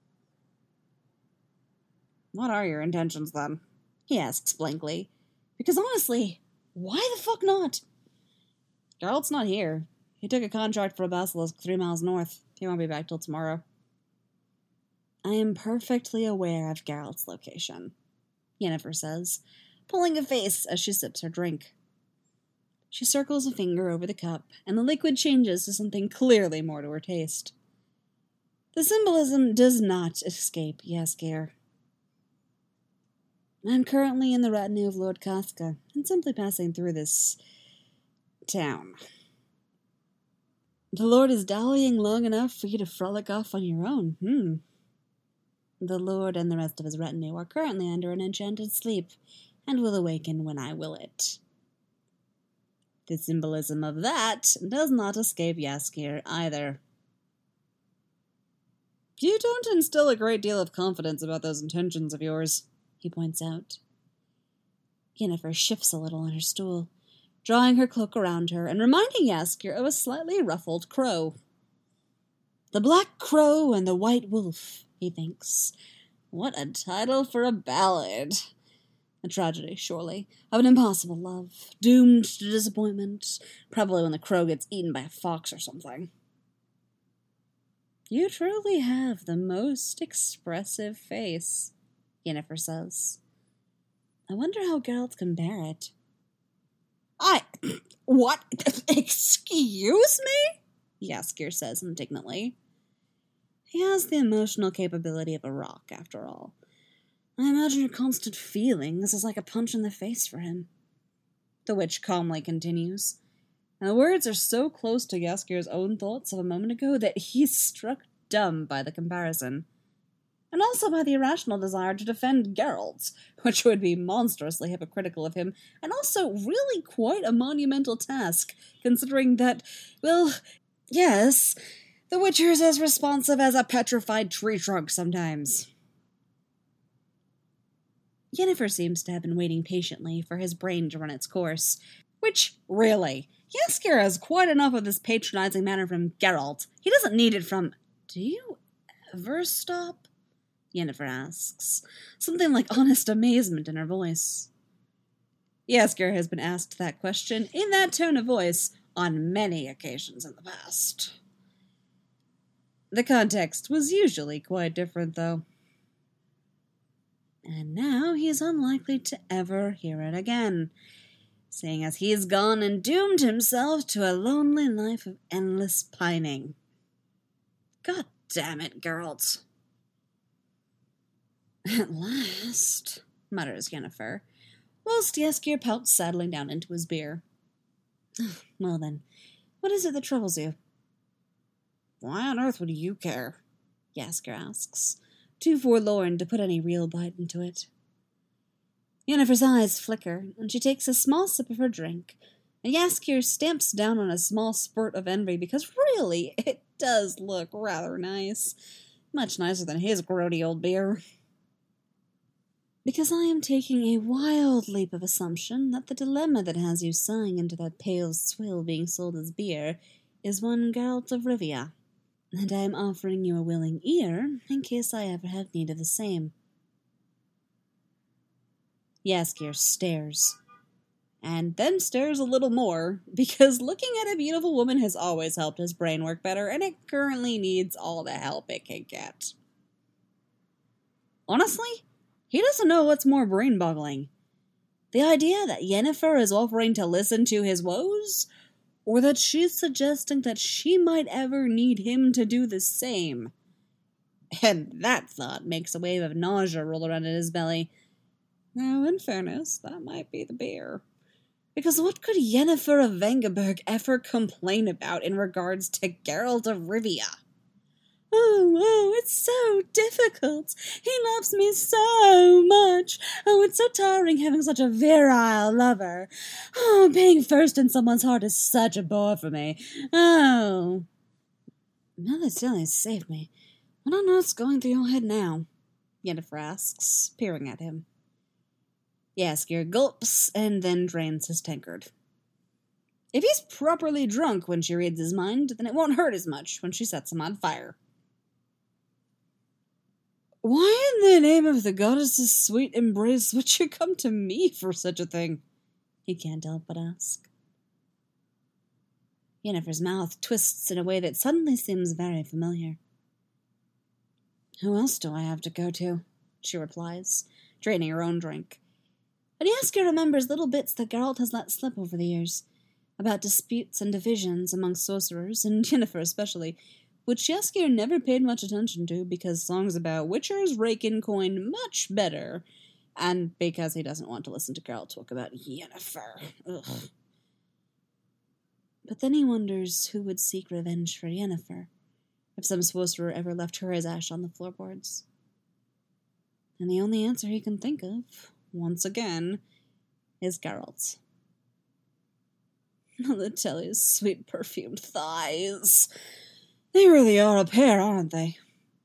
What are your intentions, then? He asks blankly. Because honestly, why the fuck not? Geralt's not here. He took a contract for a basilisk 3 miles north. He won't be back till tomorrow. I am perfectly aware of Geralt's location, Yennefer says, pulling a face as she sips her drink. She circles a finger over the cup, and the liquid changes to something clearly more to her taste. The symbolism does not escape Jaskier. I'm currently in the retinue of Lord Casca, and simply passing through this town. The Lord is dallying long enough for you to frolic off on your own, The Lord and the rest of his retinue are currently under an enchanted sleep, and will awaken when I will it. The symbolism of that does not escape Jaskier either. You don't instill a great deal of confidence about those intentions of yours, he points out. Yennefer shifts a little on her stool, drawing her cloak around her and reminding Jaskier of a slightly ruffled crow. The Black Crow and the White Wolf, he thinks. What a title for a ballad. A tragedy, surely, of an impossible love, doomed to disappointment, probably when the crow gets eaten by a fox or something. You truly have the most expressive face, Yennefer says. I wonder how Geralt can bear it. What? Excuse me? Jaskier says indignantly. He has the emotional capability of a rock, after all. I imagine your constant feelings is like a punch in the face for him. The witch calmly continues, and the words are so close to Jaskier's own thoughts of a moment ago that he's struck dumb by the comparison, and also by the irrational desire to defend Geralt, which would be monstrously hypocritical of him, and also really quite a monumental task, considering that, well, yes, the Witcher's as responsive as a petrified tree trunk sometimes. Yennefer seems to have been waiting patiently for his brain to run its course, which, really, Jaskier has quite enough of this patronizing manner from Geralt. He doesn't need it from... Do you ever stop? Yennefer asks, something like honest amazement in her voice. Jaskier has been asked that question in that tone of voice on many occasions in the past. The context was usually quite different, though. And now he is unlikely to ever hear it again, seeing as he's gone and doomed himself to a lonely life of endless pining. God damn it, Geralt. At last, mutters Yennefer, whilst Jaskier pouts saddling down into his beer. Well then, what is it that troubles you? Why on earth would you care? Jaskier asks, too forlorn to put any real bite into it. Yennefer's eyes flicker, and she takes a small sip of her drink, and Jaskier stamps down on a small spurt of envy because really, it does look rather nice. Much nicer than his grody old beer. Because I am taking a wild leap of assumption that the dilemma that has you sighing into that pale swill being sold as beer is one Geralt of Rivia, and I am offering you a willing ear in case I ever have need of the same. Jaskier stares, and then stares a little more, because looking at a beautiful woman has always helped his brain work better, and it currently needs all the help it can get. Honestly, he doesn't know what's more brain-boggling. The idea that Yennefer is offering to listen to his woes, or that she's suggesting that she might ever need him to do the same. And that thought makes a wave of nausea roll around in his belly. Now, in fairness, that might be the beer. Because what could Yennefer of Vengerberg ever complain about in regards to Geralt of Rivia? Oh, it's so difficult. He loves me so much. Oh, it's so tiring having such a virile lover. Oh, being first in someone's heart is such a bore for me. Oh. Mother Tilly saved me. What on earth's going through your head now? Yennefer asks, peering at him. Jaskier gulps and then drains his tankard. If he's properly drunk when she reads his mind, then it won't hurt as much when she sets him on fire. Why in the name of the goddess's sweet embrace would you come to me for such a thing? He can't help but ask. Yennefer's mouth twists in a way that suddenly seems very familiar. Who else do I have to go to? She replies, draining her own drink. But Jaskier remembers little bits that Geralt has let slip over the years, about disputes and divisions among sorcerers, and Yennefer especially, which Jaskier never paid much attention to because songs about witchers rake in coin much better, and because he doesn't want to listen to Geralt talk about Yennefer. Ugh. But then he wonders who would seek revenge for Yennefer, if some sorcerer ever left her as ash on the floorboards. And the only answer he can think of, once again, is Geralt. Mother Tilly's sweet perfumed thighs. They really are a pair, aren't they?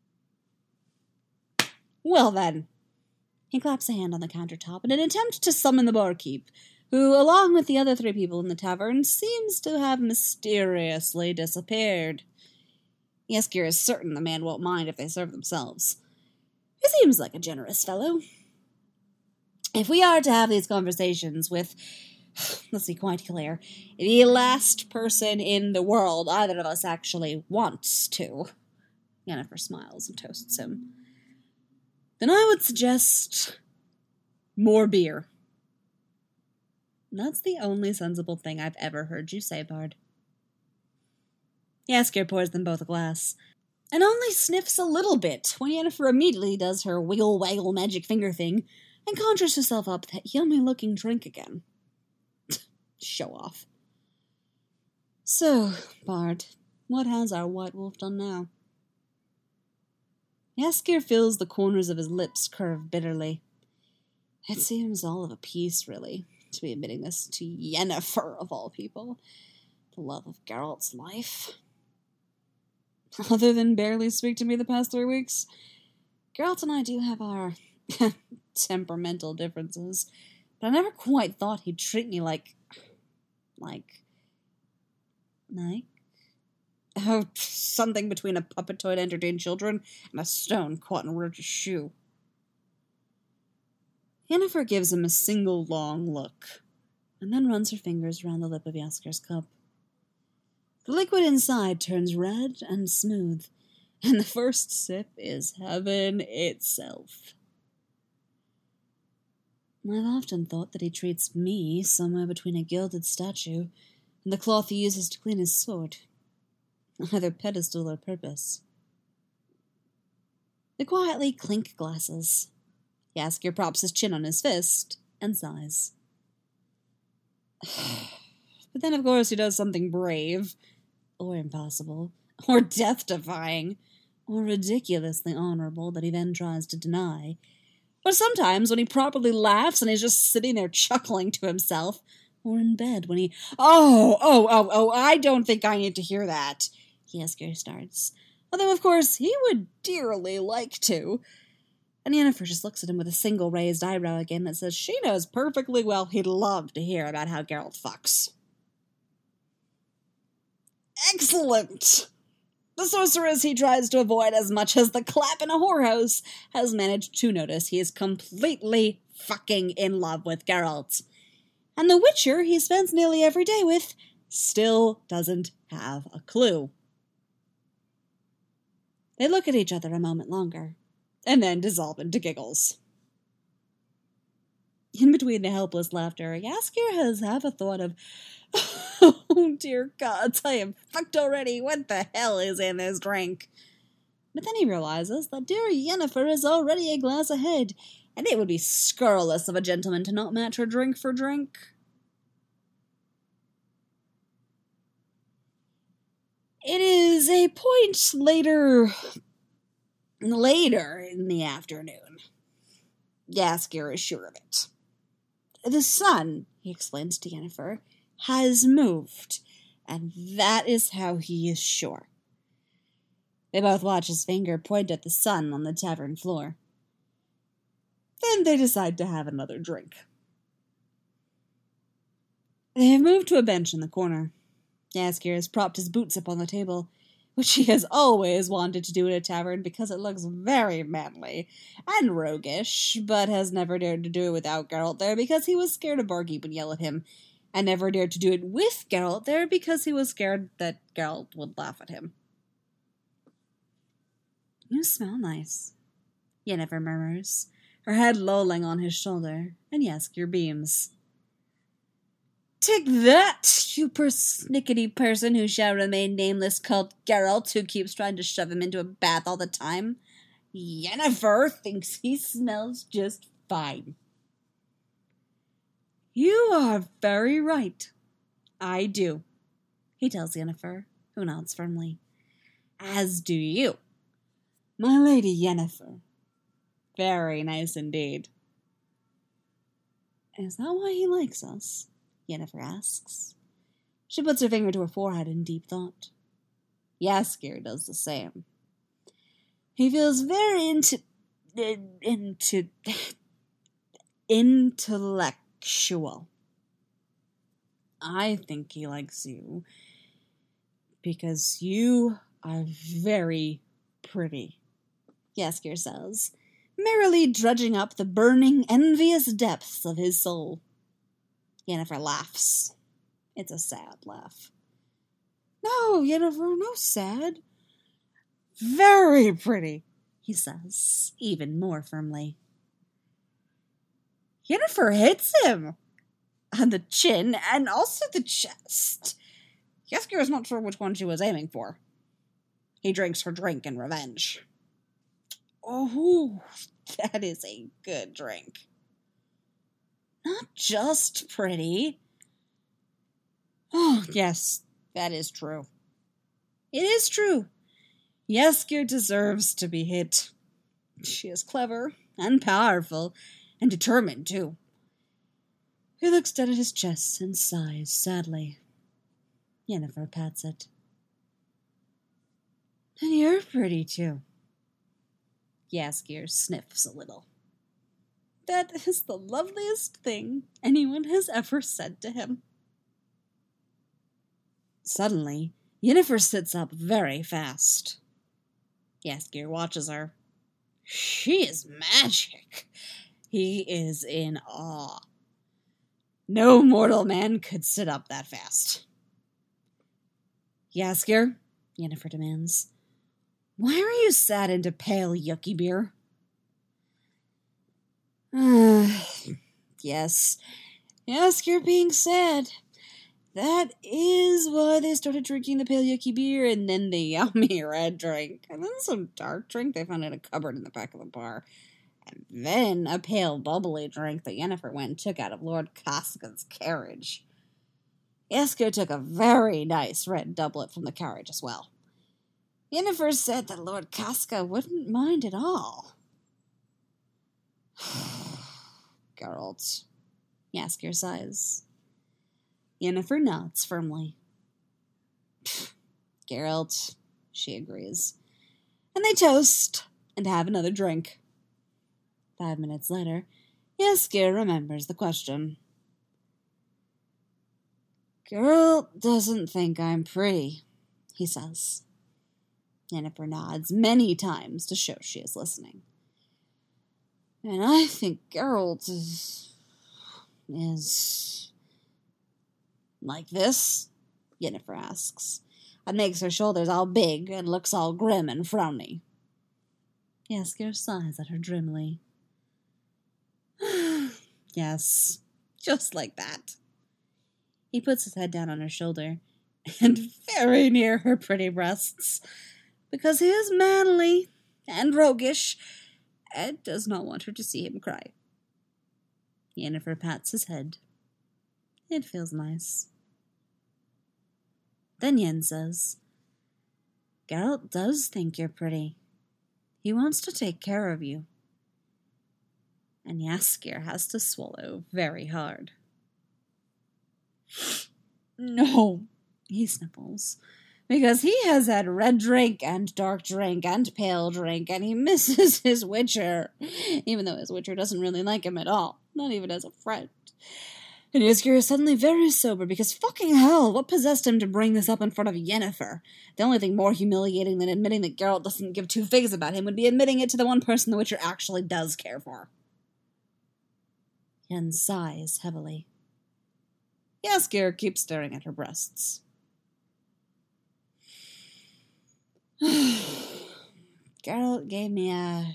Well then. He claps a hand on the countertop in an attempt to summon the barkeep, who, along with the other 3 people in the tavern, seems to have mysteriously disappeared. Jaskier is certain the man won't mind if they serve themselves. He seems like a generous fellow. If we are to have these conversations with, let's be quite clear, the last person in the world either of us actually wants to, Yennefer smiles and toasts him, then I would suggest more beer. That's the only sensible thing I've ever heard you say, Bard. Jaskier pours them both a glass, and only sniffs a little bit when Yennefer immediately does her wiggle-waggle magic finger thing and conjures herself up that yummy-looking drink again. Show off. So, Bard, what has our White Wolf done now? Jaskier feels the corners of his lips curve bitterly. It seems all of a piece, really, to be admitting this to Yennefer, of all people. The love of Geralt's life. Other than barely speak to me the past 3 weeks, Geralt and I do have our temperamental differences, but I never quite thought he'd treat me like... Oh, something between a puppet toy to entertain children and a stone caught in Roach's shoe. Yennefer gives him a single long look, and then runs her fingers around the lip of Jaskier's cup. The liquid inside turns red and smooth, and the first sip is heaven itself. I've often thought that he treats me somewhere between a gilded statue and the cloth he uses to clean his sword. Either pedestal or purpose. They quietly clink glasses. Jaskier props his chin on his fist and sighs. But then, of course, he does something brave, or impossible, or death-defying, or ridiculously honorable that he then tries to deny. Or sometimes when he properly laughs and he's just sitting there chuckling to himself, or in bed when he, I don't think I need to hear that, Jaskier starts. Although, of course, he would dearly like to. And Yennefer just looks at him with a single raised eyebrow again that says she knows perfectly well he'd love to hear about how Geralt fucks. Excellent! The sorceress he tries to avoid as much as the clap in a whorehouse has managed to notice he is completely fucking in love with Geralt. And the Witcher he spends nearly every day with still doesn't have a clue. They look at each other a moment longer, and then dissolve into giggles. In between the helpless laughter, Jaskier has half a thought of, oh dear gods, I am fucked already, what the hell is in this drink? But then he realizes that dear Yennefer is already a glass ahead, and it would be scurrilous of a gentleman to not match her drink for drink. It is a point later in the afternoon. Jaskier is sure of it. The sun, he explains to Yennefer, has moved, and that is how he is sure. They both watch his finger point at the sun on the tavern floor. Then they decide to have another drink. They have moved to a bench in the corner. Jaskier has propped his boots up on the table, which he has always wanted to do in a tavern because it looks very manly and roguish, but has never dared to do it without Geralt there because he was scared a barkeep would yell at him, and never dared to do it with Geralt there because he was scared that Geralt would laugh at him. You smell nice, Yennefer murmurs, her head lolling on his shoulder, and Jaskier beams. Take that, you persnickety person who shall remain nameless called Geralt, who keeps trying to shove him into a bath all the time. Yennefer thinks he smells just fine. You are very right. I do, he tells Yennefer, who nods firmly. As do you. My lady Yennefer. Very nice indeed. Is that why he likes us? Yennefer asks. She puts her finger to her forehead in deep thought. Jaskier does the same. He feels very intellectual. I think he likes you because you are very pretty, Jaskier says, merrily drudging up the burning, envious depths of his soul. Yennefer laughs. It's a sad laugh. No, Yennefer, no sad. Very pretty, he says, even more firmly. Yennefer hits him on the chin and also the chest. Jaskier is not sure which one she was aiming for. He drinks her drink in revenge. Oh, that is a good drink. Not just pretty. Oh, yes, that is true. It is true. Jaskier deserves to be hit. She is clever and powerful and determined, too. He looks down at his chest and sighs sadly. Yennefer pats it. And you're pretty, too. Jaskier sniffs a little. That is the loveliest thing anyone has ever said to him. Suddenly, Yennefer sits up very fast. Jaskier watches her. She is magic. He is in awe. No mortal man could sit up that fast. Jaskier, Yennefer demands, why are you sad into pale yucky beer? Yes, you're being sad. That is why they started drinking the pale yucky beer and then the yummy red drink. And then some dark drink they found in a cupboard in the back of the bar. And then a pale bubbly drink that Yennefer went and took out of Lord Casca's carriage. Jaskier took a very nice red doublet from the carriage as well. Yennefer said that Lord Casca wouldn't mind at all. Geralt, Jaskier sighs. Yennefer nods firmly. Geralt, she agrees. And they toast and have another drink. 5 minutes later, Jaskier remembers the question. Geralt doesn't think I'm pretty, he says. Yennefer nods many times to show she is listening. And I think Geralt is like this? Yennefer asks, and makes her shoulders all big and looks all grim and frowny. Jaskier sighs at her dreamily. Yes, just like that. He puts his head down on her shoulder, and very near her pretty breasts, because he is manly and roguish, and does not want her to see him cry. Yennefer pats his head. It feels nice. Then Yen says, Geralt does think you're pretty. He wants to take care of you. And Jaskier has to swallow very hard. No, he sniffles, because he has had red drink and dark drink and pale drink, and he misses his Witcher, even though his Witcher doesn't really like him at all, not even as a friend. And Jaskier is suddenly very sober, because fucking hell, what possessed him to bring this up in front of Yennefer? The only thing more humiliating than admitting that Geralt doesn't give two figs about him would be admitting it to the one person the Witcher actually does care for. Yen sighs heavily. Jaskier keeps staring at her breasts. Geralt gave me a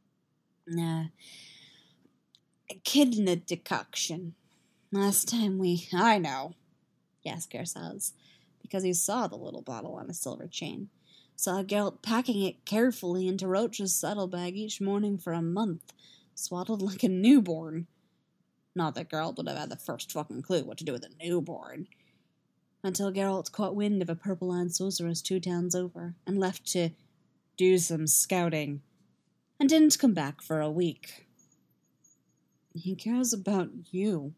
echidna decoction. Last time I know, Jaskier says, because he saw the little bottle on a silver chain. Saw Geralt packing it carefully into Roach's saddlebag each morning for a month, swaddled like a newborn. Not that Geralt would have had the first fucking clue what to do with a newborn. Until Geralt caught wind of a purple-eyed sorceress 2 towns over, and left to do some scouting, and didn't come back for a week. He cares about you.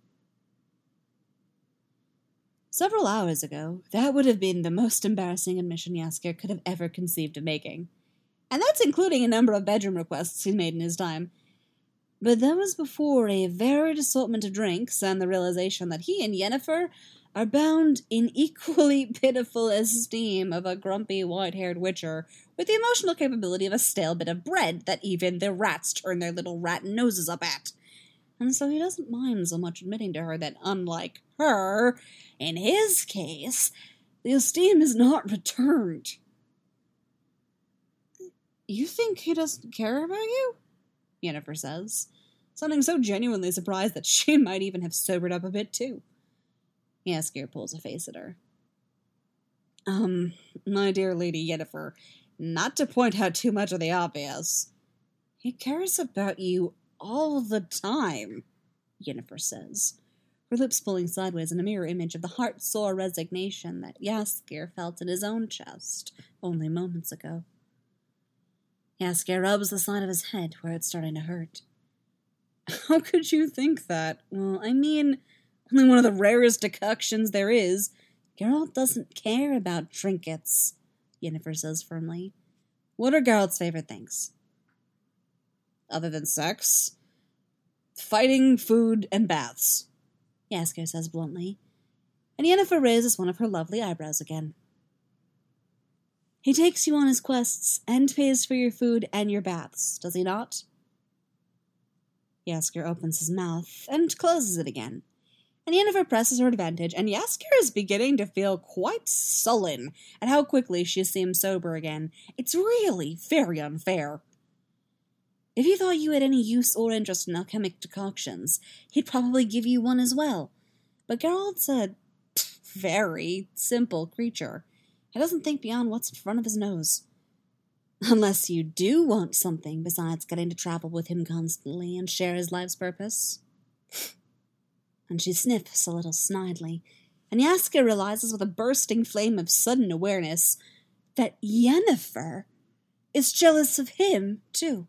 Several hours ago, that would have been the most embarrassing admission Jaskier could have ever conceived of making. And that's including a number of bedroom requests he's made in his time. But that was before a varied assortment of drinks and the realization that he and Yennefer are bound in equally pitiful esteem of a grumpy, white-haired witcher with the emotional capability of a stale bit of bread that even the rats turn their little rat noses up at. And so he doesn't mind so much admitting to her that, unlike her, in his case, the esteem is not returned. You think he doesn't care about you? Yennefer says, sounding so genuinely surprised that she might even have sobered up a bit too. Jaskier pulls a face at her. My dear Lady Yennefer, not to point out too much of the obvious, he cares about you all the time, Yennefer says, her lips pulling sideways in a mirror image of the heart-sore resignation that Jaskier felt in his own chest only moments ago. Jaskier rubs the side of his head where it's starting to hurt. How could you think that? Well, I mean, only one of the rarest decoctions there is. Geralt doesn't care about trinkets, Yennefer says firmly. What are Geralt's favorite things? Other than sex? Fighting, food, and baths, Jaskier says bluntly. And Yennefer raises one of her lovely eyebrows again. He takes you on his quests and pays for your food and your baths, does he not? Jaskier opens his mouth and closes it again, and Yennefer presses her advantage, and Jaskier is beginning to feel quite sullen at how quickly she seems sober again. It's really very unfair. If he thought you had any use or interest in alchemic decoctions, he'd probably give you one as well. But Geralt's a very simple creature. He doesn't think beyond what's in front of his nose. Unless you do want something besides getting to travel with him constantly and share his life's purpose. And she sniffs a little snidely, and Jaskier realizes with a bursting flame of sudden awareness that Yennefer is jealous of him, too.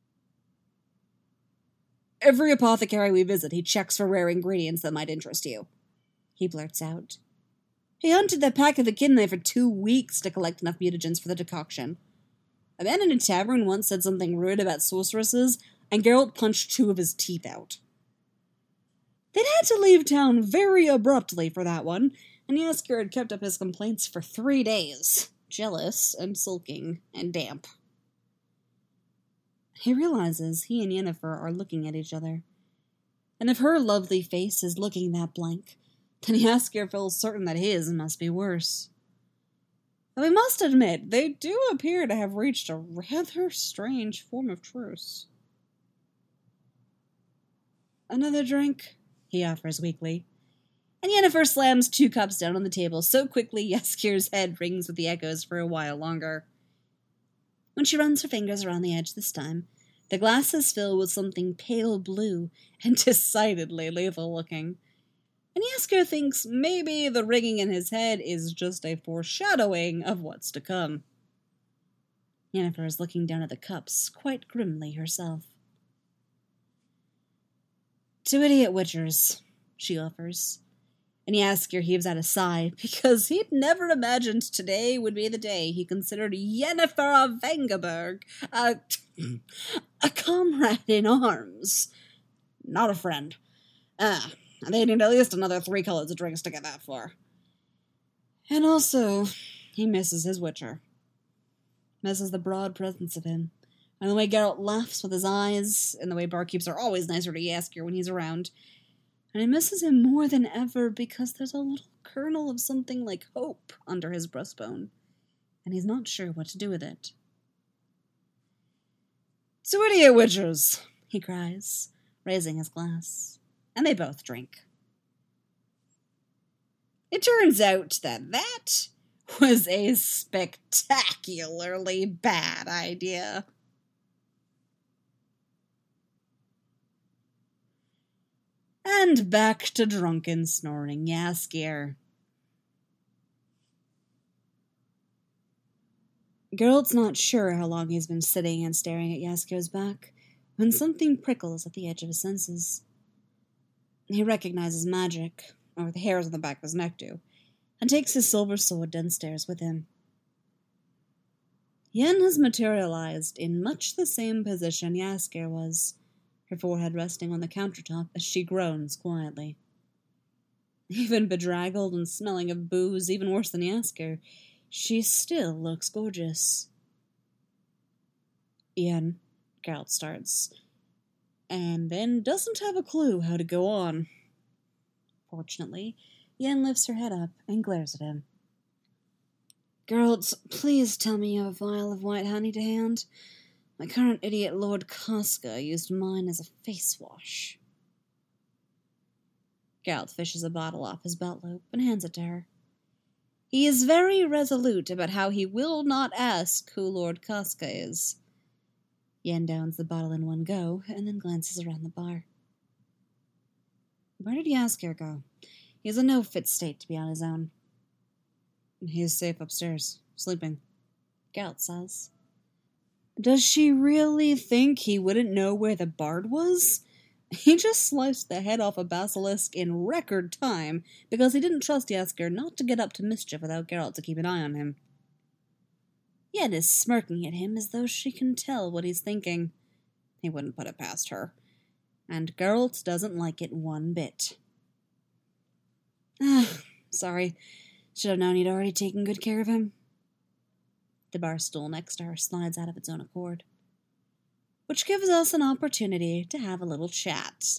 Every apothecary we visit, he checks for rare ingredients that might interest you, he blurts out. He hunted that pack of echidnae for 2 weeks to collect enough mutagens for the decoction. A man in a tavern once said something rude about sorceresses, and Geralt punched 2 of his teeth out. They'd had to leave town very abruptly for that one, and Jaskier had kept up his complaints for 3 days, jealous and sulking and damp. He realizes he and Yennefer are looking at each other, and if her lovely face is looking that blank, then Jaskier feels certain that his must be worse. Though we must admit, they do appear to have reached a rather strange form of truce. Another drink? He offers weakly. And Yennefer slams 2 cups down on the table so quickly Jaskier's head rings with the echoes for a while longer. When she runs her fingers around the edge this time, the glasses fill with something pale blue and decidedly lethal-looking. And Jaskier thinks maybe the ringing in his head is just a foreshadowing of what's to come. Yennefer is looking down at the cups quite grimly herself. 2 idiot witchers, she offers. And Jaskier heaves out a sigh, because he'd never imagined today would be the day he considered Yennefer of Vengerberg a comrade in arms. Not a friend. They need at least another 3 colors of drinks to get that far. And also, he misses his witcher. Misses the broad presence of him, and the way Geralt laughs with his eyes, and the way barkeeps are always nicer to Jaskier when he's around. And he misses him more than ever because there's a little kernel of something like hope under his breastbone, and he's not sure what to do with it. 2 idiot witchers, he cries, raising his glass, and they both drink. It turns out that was a spectacularly bad idea. And back to drunken snoring Jaskier. Geralt's not sure how long he's been sitting and staring at Jaskier's back when something prickles at the edge of his senses. He recognizes magic, or the hairs on the back of his neck do, and takes his silver sword downstairs with him. Yen has materialized in much the same position Jaskier was, her forehead resting on the countertop as she groans quietly. Even bedraggled and smelling of booze, even worse than Jaskier, she still looks gorgeous. Yen, Geralt starts, and then doesn't have a clue how to go on. Fortunately, Yen lifts her head up and glares at him. Geralt, please tell me you have a vial of white honey to hand. My current idiot Lord Casca used mine as a face wash. Geralt fishes a bottle off his belt loop and hands it to her. He is very resolute about how he will not ask who Lord Casca is. Yen downs the bottle in one go and then glances around the bar. Where did Jaskier go? He is in no fit state to be on his own. He is safe upstairs, sleeping, Geralt says. Does she really think he wouldn't know where the bard was? He just sliced the head off a basilisk in record time because he didn't trust Jaskier not to get up to mischief without Geralt to keep an eye on him. Yen is smirking at him as though she can tell what he's thinking. He wouldn't put it past her. And Geralt doesn't like it one bit. Sorry. Should have known he'd already taken good care of him. The bar stool next to her slides out of its own accord, which gives us an opportunity to have a little chat.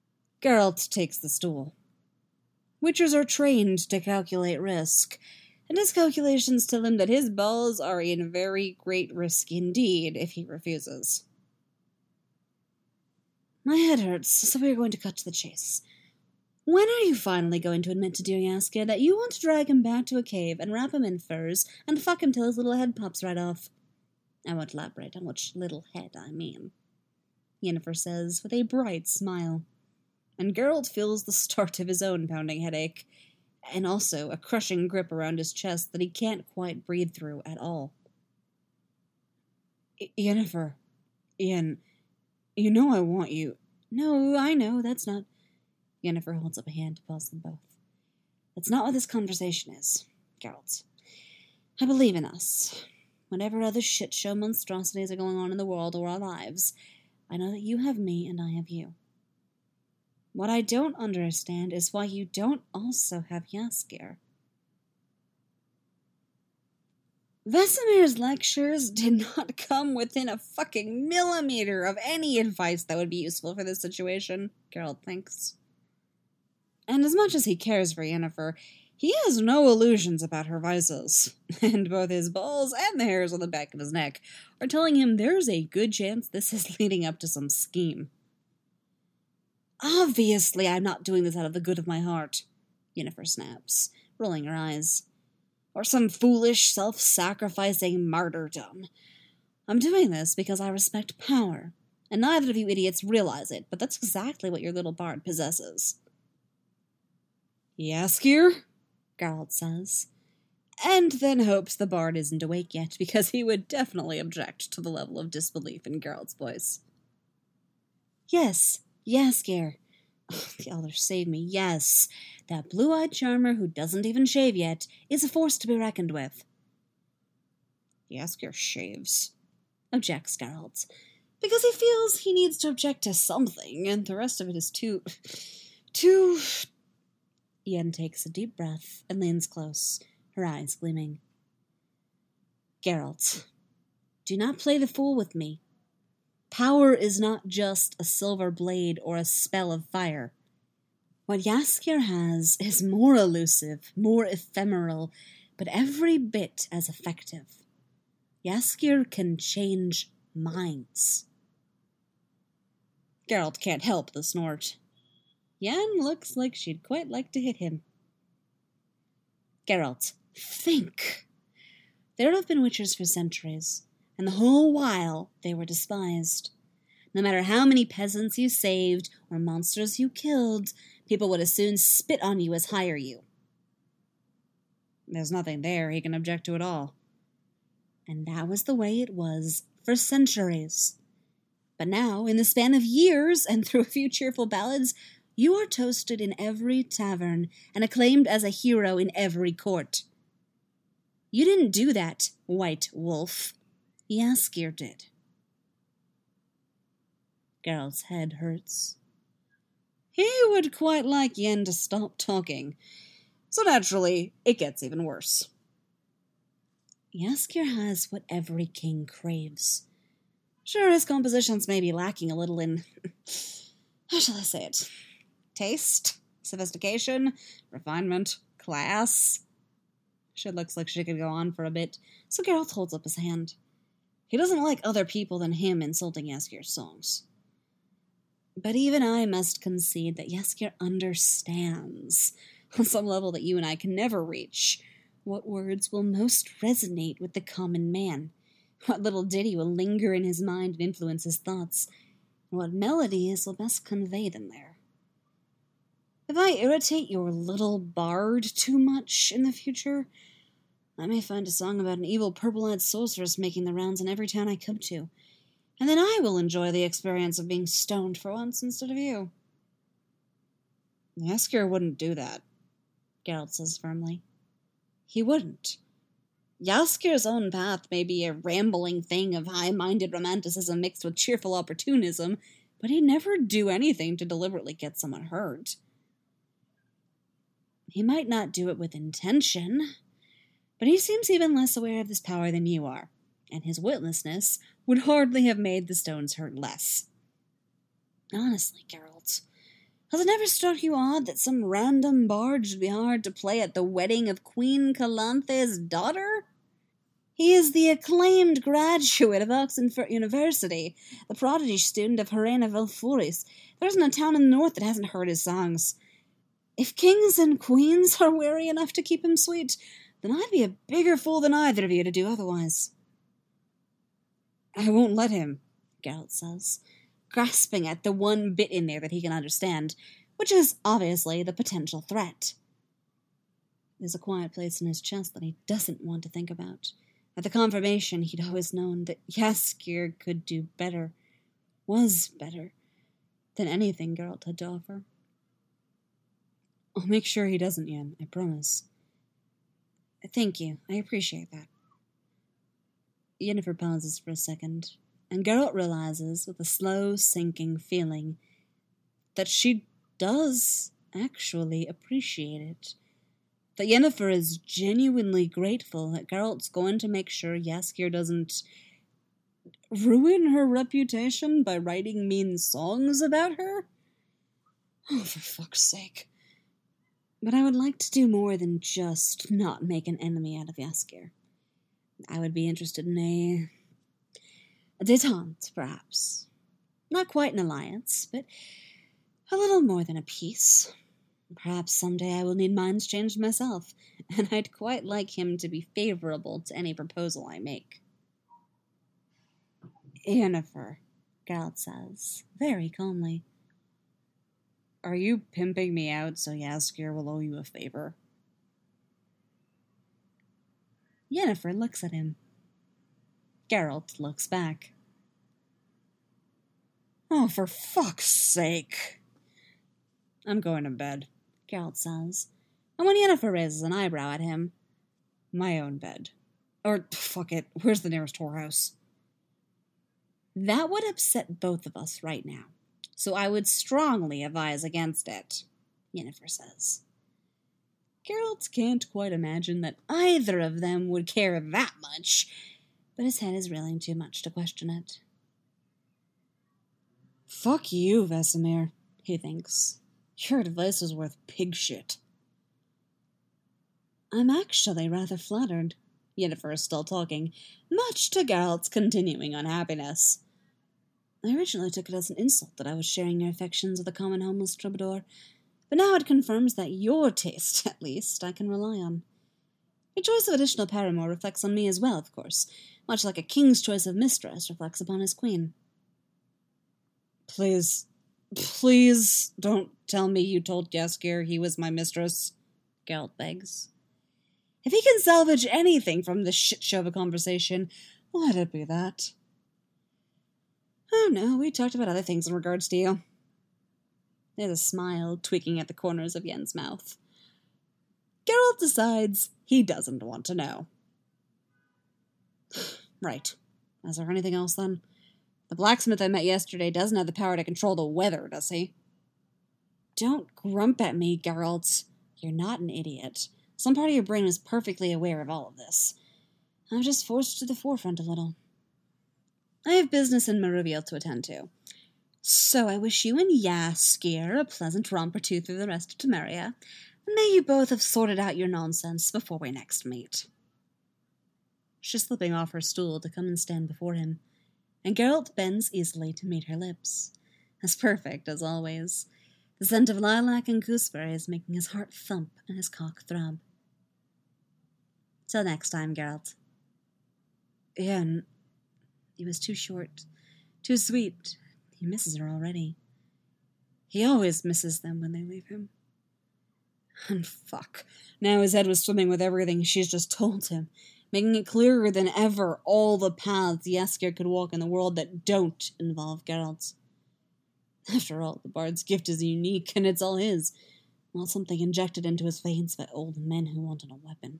Geralt takes the stool. Witchers are trained to calculate risk, and his calculations tell him that his balls are in very great risk indeed if he refuses. My head hurts, so we are going to cut to the chase. When are you finally going to admit to dear Jaskier that you want to drag him back to a cave and wrap him in furs and fuck him till his little head pops right off? I won't elaborate on which little head I mean, Yennefer says with a bright smile. And Geralt feels the start of his own pounding headache, and also a crushing grip around his chest that he can't quite breathe through at all. Yennefer, Ian, you know I want you. No, I know, that's not... Yennefer holds up a hand to pause them both. That's not what this conversation is, Geralt. I believe in us. Whatever other shit-show monstrosities are going on in the world or our lives, I know that you have me and I have you. What I don't understand is why you don't also have Jaskier. Vesemir's lectures did not come within a fucking millimeter of any advice that would be useful for this situation, Geralt thinks. And as much as he cares for Yennefer, he has no illusions about her vices, and both his balls and the hairs on the back of his neck are telling him there's a good chance this is leading up to some scheme. Obviously, I'm not doing this out of the good of my heart, Yennefer snaps, rolling her eyes. Or some foolish, self-sacrificing martyrdom. I'm doing this because I respect power, and neither of you idiots realize it, but that's exactly what your little bard possesses. Jaskier? Geralt says, and then hopes the bard isn't awake yet, because he would definitely object to the level of disbelief in Geralt's voice. Yes, Jaskier. Oh, the elders save me, yes. That blue-eyed charmer who doesn't even shave yet is a force to be reckoned with. Jaskier shaves, objects Geralt, because he feels he needs to object to something, and the rest of it is too... Yen takes a deep breath and leans close, her eyes gleaming. Geralt, do not play the fool with me. Power is not just a silver blade or a spell of fire. What Jaskier has is more elusive, more ephemeral, but every bit as effective. Jaskier can change minds. Geralt can't help the snort. Yen looks like she'd quite like to hit him. Geralt, think. There have been witchers for centuries, and the whole while they were despised. No matter how many peasants you saved or monsters you killed, people would as soon spit on you as hire you. There's nothing there he can object to at all. And that was the way it was for centuries. But now, in the span of years and through a few cheerful ballads, you are toasted in every tavern and acclaimed as a hero in every court. You didn't do that, White Wolf. Jaskier did. Geralt's head hurts. He would quite like Yen to stop talking, so naturally it gets even worse. Jaskier has what every king craves. Sure, his compositions may be lacking a little in... how shall I say it? Taste, sophistication, refinement, class. She looks like she could go on for a bit, so Geralt holds up his hand. He doesn't like other people than him insulting Jaskier's songs. But even I must concede that Jaskier understands, on some level that you and I can never reach, what words will most resonate with the common man, what little ditty will linger in his mind and influence his thoughts, and what melodies will best convey them there. If I irritate your little bard too much in the future, I may find a song about an evil purple-eyed sorceress making the rounds in every town I come to, and then I will enjoy the experience of being stoned for once instead of you. Jaskier wouldn't do that, Geralt says firmly. He wouldn't. Jaskier's own path may be a rambling thing of high-minded romanticism mixed with cheerful opportunism, but he'd never do anything to deliberately get someone hurt. He might not do it with intention, but he seems even less aware of this power than you are, and his witlessness would hardly have made the stones hurt less. Honestly, Geralt, Has it never struck you odd that some random bard should be hired to play at the wedding of Queen Calanthe's daughter? He is the acclaimed graduate of Oxford University, the prodigy student of Helena Valfuris. There isn't a town in the north that hasn't heard his songs. If kings and queens are wary enough to keep him sweet, then I'd be a bigger fool than either of you to do otherwise. I won't let him, Geralt says, grasping at the one bit in there that he can understand, which is obviously the potential threat. There's a quiet place in his chest that he doesn't want to think about. At the confirmation, he'd always known that Jaskier could do better, was better, than anything Geralt had to offer. I'll make sure he doesn't, Yen, I promise. Thank you, I appreciate that. Yennefer pauses for a second, and Geralt realizes, with a slow, sinking feeling, that she does actually appreciate it. That Yennefer is genuinely grateful that Geralt's going to make sure Jaskier doesn't ruin her reputation by writing mean songs about her? Oh, for fuck's sake. But I would like to do more than just not make an enemy out of Jaskier. I would be interested in a détente, perhaps. Not quite an alliance, but a little more than a peace. Perhaps someday I will need minds changed myself, and I'd quite like him to be favorable to any proposal I make. Yennefer, Geralt says, very calmly. Are you pimping me out so Jaskier will owe you a favor? Yennefer looks at him. Geralt looks back. Oh, for fuck's sake. I'm going to bed, Geralt says, and when Yennefer raises an eyebrow at him, my own bed. Or, fuck it, where's the nearest whorehouse? That would upset both of us right now, so I would strongly advise against it, Yennefer says. Geralt can't quite imagine that either of them would care that much, but his head is reeling too much to question it. Fuck you, Vesemir, he thinks. Your advice was worth pig shit. I'm actually rather flattered, Yennefer is still talking, much to Geralt's continuing unhappiness. I originally took it as an insult that I was sharing your affections with a common homeless troubadour, but now it confirms that your taste, at least, I can rely on. Your choice of additional paramour reflects on me as well, of course, much like a king's choice of mistress reflects upon his queen. Please don't tell me you told Jaskier he was my mistress, Geralt begs. If he can salvage anything from this shit show of a conversation, let it be that. Oh no, we talked about other things in regards to you. There's a smile tweaking at the corners of Yen's mouth. Geralt decides he doesn't want to know. Right. Is there anything else then? The blacksmith I met yesterday doesn't have the power to control the weather, does he? Don't grump at me, Geralt. You're not an idiot. Some part of your brain is perfectly aware of all of this. I've just forced it to the forefront a little. I have business in Mariviel to attend to. So I wish you and Jaskier a pleasant romp or two through the rest of Temeria, and may you both have sorted out your nonsense before we next meet. She's slipping off her stool to come and stand before him, and Geralt bends easily to meet her lips. As perfect as always, the scent of lilac and gooseberries making his heart thump and his cock throb. Till next time, Geralt. Yen, he was too short, too sweet. He misses her already. He always misses them when they leave him. And fuck, now his head was swimming with everything she's just told him, making it clearer than ever all the paths Jaskier could walk in the world that don't involve Geralt. After all, the bard's gift is unique, and it's all his, not something injected into his veins by old men who wanted a weapon.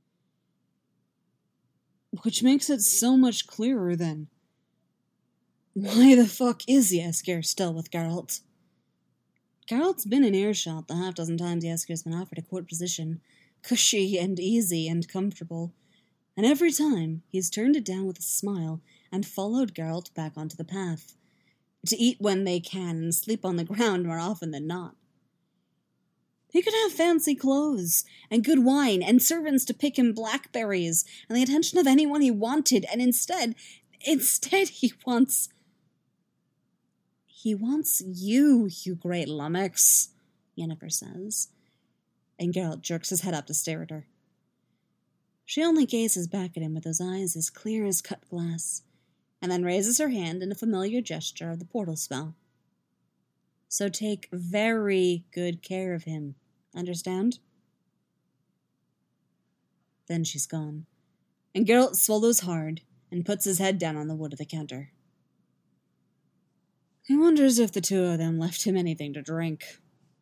Which makes it so much clearer, then. Why the fuck is Jaskier still with Geralt? Geralt's been in earshot the half-dozen times Jaskier's been offered a court position, cushy and easy and comfortable, and every time he's turned it down with a smile and followed Geralt back onto the path, to eat when they can and sleep on the ground more often than not. He could have fancy clothes, and good wine, and servants to pick him blackberries, and the attention of anyone he wanted, and instead he wants... He wants you, you great lummox, Yennefer says, and Geralt jerks his head up to stare at her. She only gazes back at him with those eyes as clear as cut glass, and then raises her hand in a familiar gesture of the portal spell. So take very good care of him. Understand? Then she's gone, and Geralt swallows hard and puts his head down on the wood of the counter. He wonders if the two of them left him anything to drink.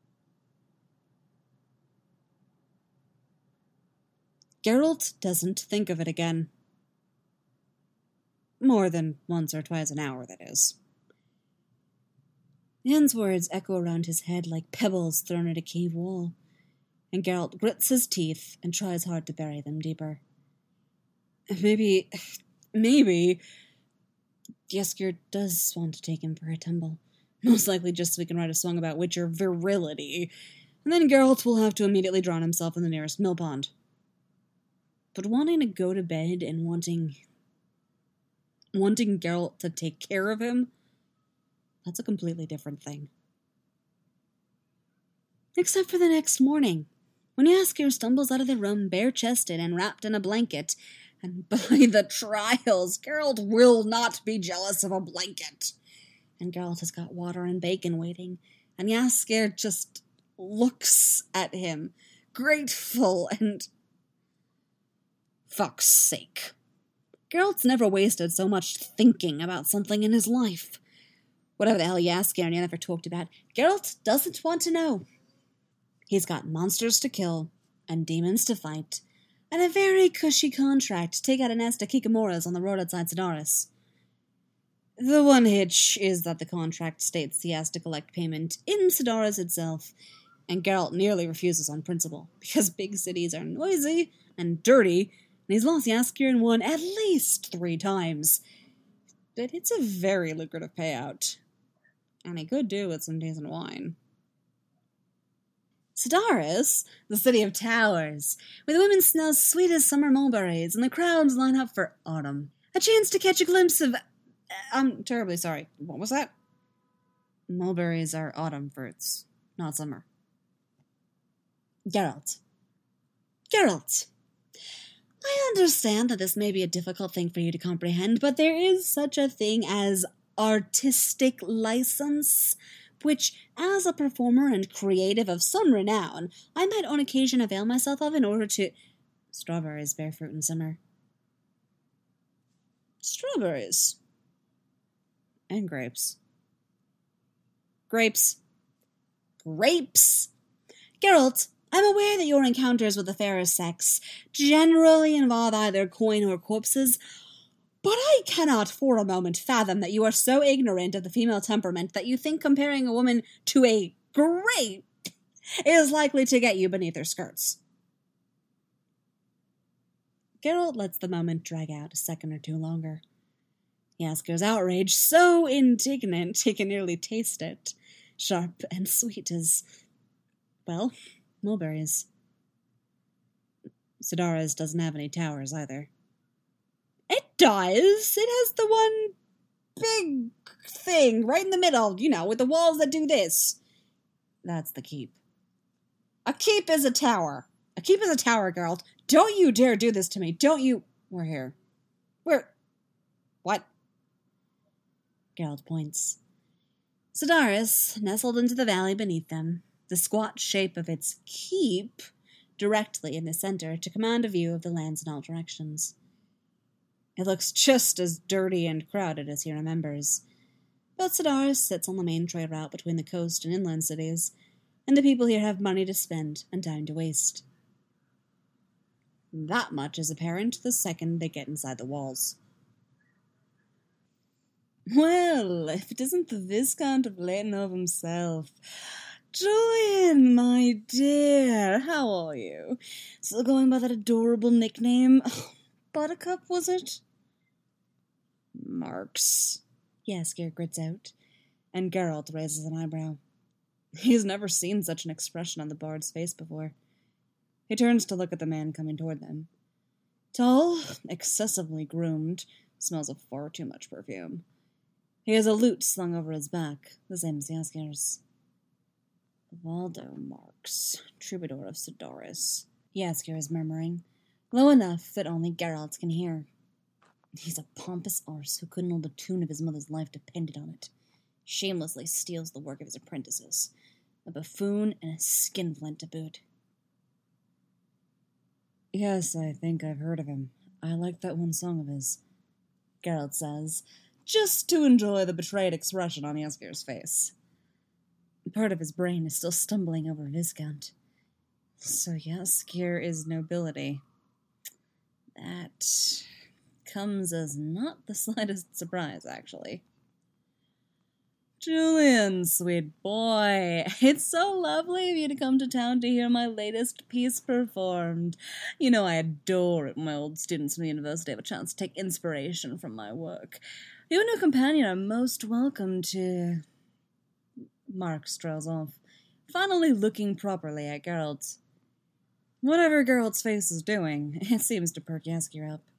Geralt doesn't think of it again. More than once or twice an hour, that is. Yen's words echo around his head like pebbles thrown at a cave wall, and Geralt grits his teeth and tries hard to bury them deeper. Maybe Jaskier does want to take him for a tumble, most likely just so he can write a song about Witcher virility, and then Geralt will have to immediately drown himself in the nearest mill pond. But wanting to go to bed and wanting Geralt to take care of him, that's a completely different thing. Except for the next morning, when Jaskier stumbles out of the room bare-chested and wrapped in a blanket, and by the trials, Geralt will not be jealous of a blanket. And Geralt has got water and bacon waiting, and Jaskier just looks at him, grateful and... Fuck's sake. Geralt's never wasted so much thinking about something in his life. Whatever the hell Jaskier and Yennefer talked about, Geralt doesn't want to know. He's got monsters to kill, and demons to fight, and a very cushy contract to take out a nest of Kikimoras on the road outside Sidaris. The one hitch is that the contract states he has to collect payment in Sidaris itself, and Geralt nearly refuses on principle, because big cities are noisy and dirty, and he's lost Jaskier and won at least 3 times. But it's a very lucrative payout, and he could do with some decent wine. Sidaris, the city of towers, where the women smell sweet as summer mulberries and the crowds line up for autumn. A chance to catch a glimpse of... I'm terribly sorry. What was that? Mulberries are autumn fruits, not summer. Geralt. I understand that this may be a difficult thing for you to comprehend, but there is such a thing as artistic license, which, as a performer and creative of some renown, I might on occasion avail myself of in order to... Strawberries bear fruit in summer. Strawberries. And grapes. Grapes. Geralt, I'm aware that your encounters with the fairer sex generally involve either coin or corpses, but I cannot for a moment fathom that you are so ignorant of the female temperament that you think comparing a woman to a grape is likely to get you beneath her skirts. Geralt lets the moment drag out a second or two longer. Jaskier's outrage so indignant he can nearly taste it, sharp and sweet as, well, mulberries. Sidaris doesn't have any towers either. It does. It has the one big thing right in the middle, with the walls that do this. That's the keep. A keep is a tower. A keep is a tower, Geralt. Don't you dare do this to me. Don't you... We're here. What? Geralt points. Sidaris, nestled into the valley beneath them, the squat shape of its keep directly in the center to command a view of the lands in all directions. It looks just as dirty and crowded as he remembers, but Sidaris sits on the main trade route between the coast and inland cities, and the people here have money to spend and time to waste. That much is apparent the second they get inside the walls. Well, if it isn't the Viscount of Leightonhove himself. Julian, my dear, how are you? Still going by that adorable nickname? Buttercup, was it? Marks, Jaskier grits out, and Geralt raises an eyebrow. He's never seen such an expression on the bard's face before. He turns to look at the man coming toward them. Tall, excessively groomed, smells of far too much perfume. He has a lute slung over his back, the same as Jaskier's. Valdo Marks, troubadour of Sidaris, Jaskier is murmuring, low enough that only Geralt can hear. He's a pompous arse who couldn't hold the tune of his mother's life depended on it. Shamelessly steals the work of his apprentices. A buffoon and a skinflint to boot. Yes, I think I've heard of him. I like that one song of his, Geralt says, just to enjoy the betrayed expression on Jaskier's face. Part of his brain is still stumbling over Viscount. So Jaskier is nobility. That comes as not the slightest surprise, actually. Julian, sweet boy, it's so lovely of you to come to town to hear my latest piece performed. You know I adore it when my old students from the university have a chance to take inspiration from my work. You and your companion are most welcome to... Mark strolls off, finally looking properly at Geralt. Whatever Geralt's face is doing, it seems to perk Jaskier up.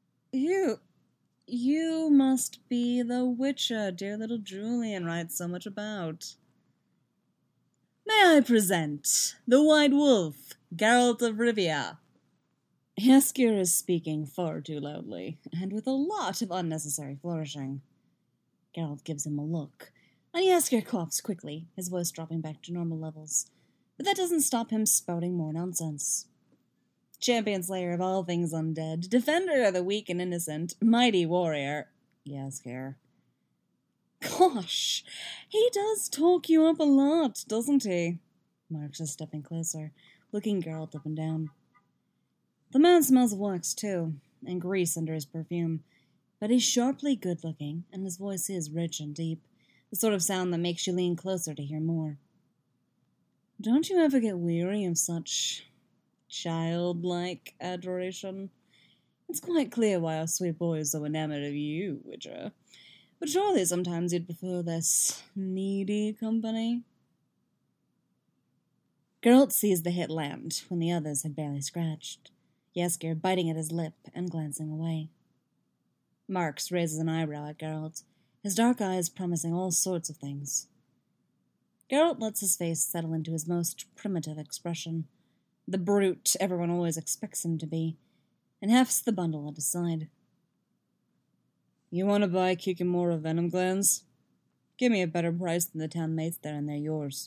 You must be the Witcher dear little Julian writes so much about. May I present the White Wolf, Geralt of Rivia? Jaskier is speaking far too loudly, and with a lot of unnecessary flourishing. Geralt gives him a look, and Jaskier coughs quickly, his voice dropping back to normal levels. But that doesn't stop him spouting more nonsense. Champion slayer of all things undead, defender of the weak and innocent, mighty warrior, Jaskier. Gosh, he does talk you up a lot, doesn't he? Mark is stepping closer, looking Geralt up and down. The man smells of wax, too, and grease under his perfume, but he's sharply good-looking, and his voice is rich and deep, the sort of sound that makes you lean closer to hear more. Don't you ever get weary of such childlike adoration? It's quite clear why our sweet boy is so enamored of you, Witcher. But surely sometimes you'd prefer this needy company? Geralt sees the hit land when the others had barely scratched, Jaskier biting at his lip and glancing away. Marks raises an eyebrow at Geralt, his dark eyes promising all sorts of things. Geralt lets his face settle into his most primitive expression, the brute everyone always expects him to be, and hefts the bundle at his side. You want to buy Kikimora venom glands? Give me a better price than the town mates there, and they're yours.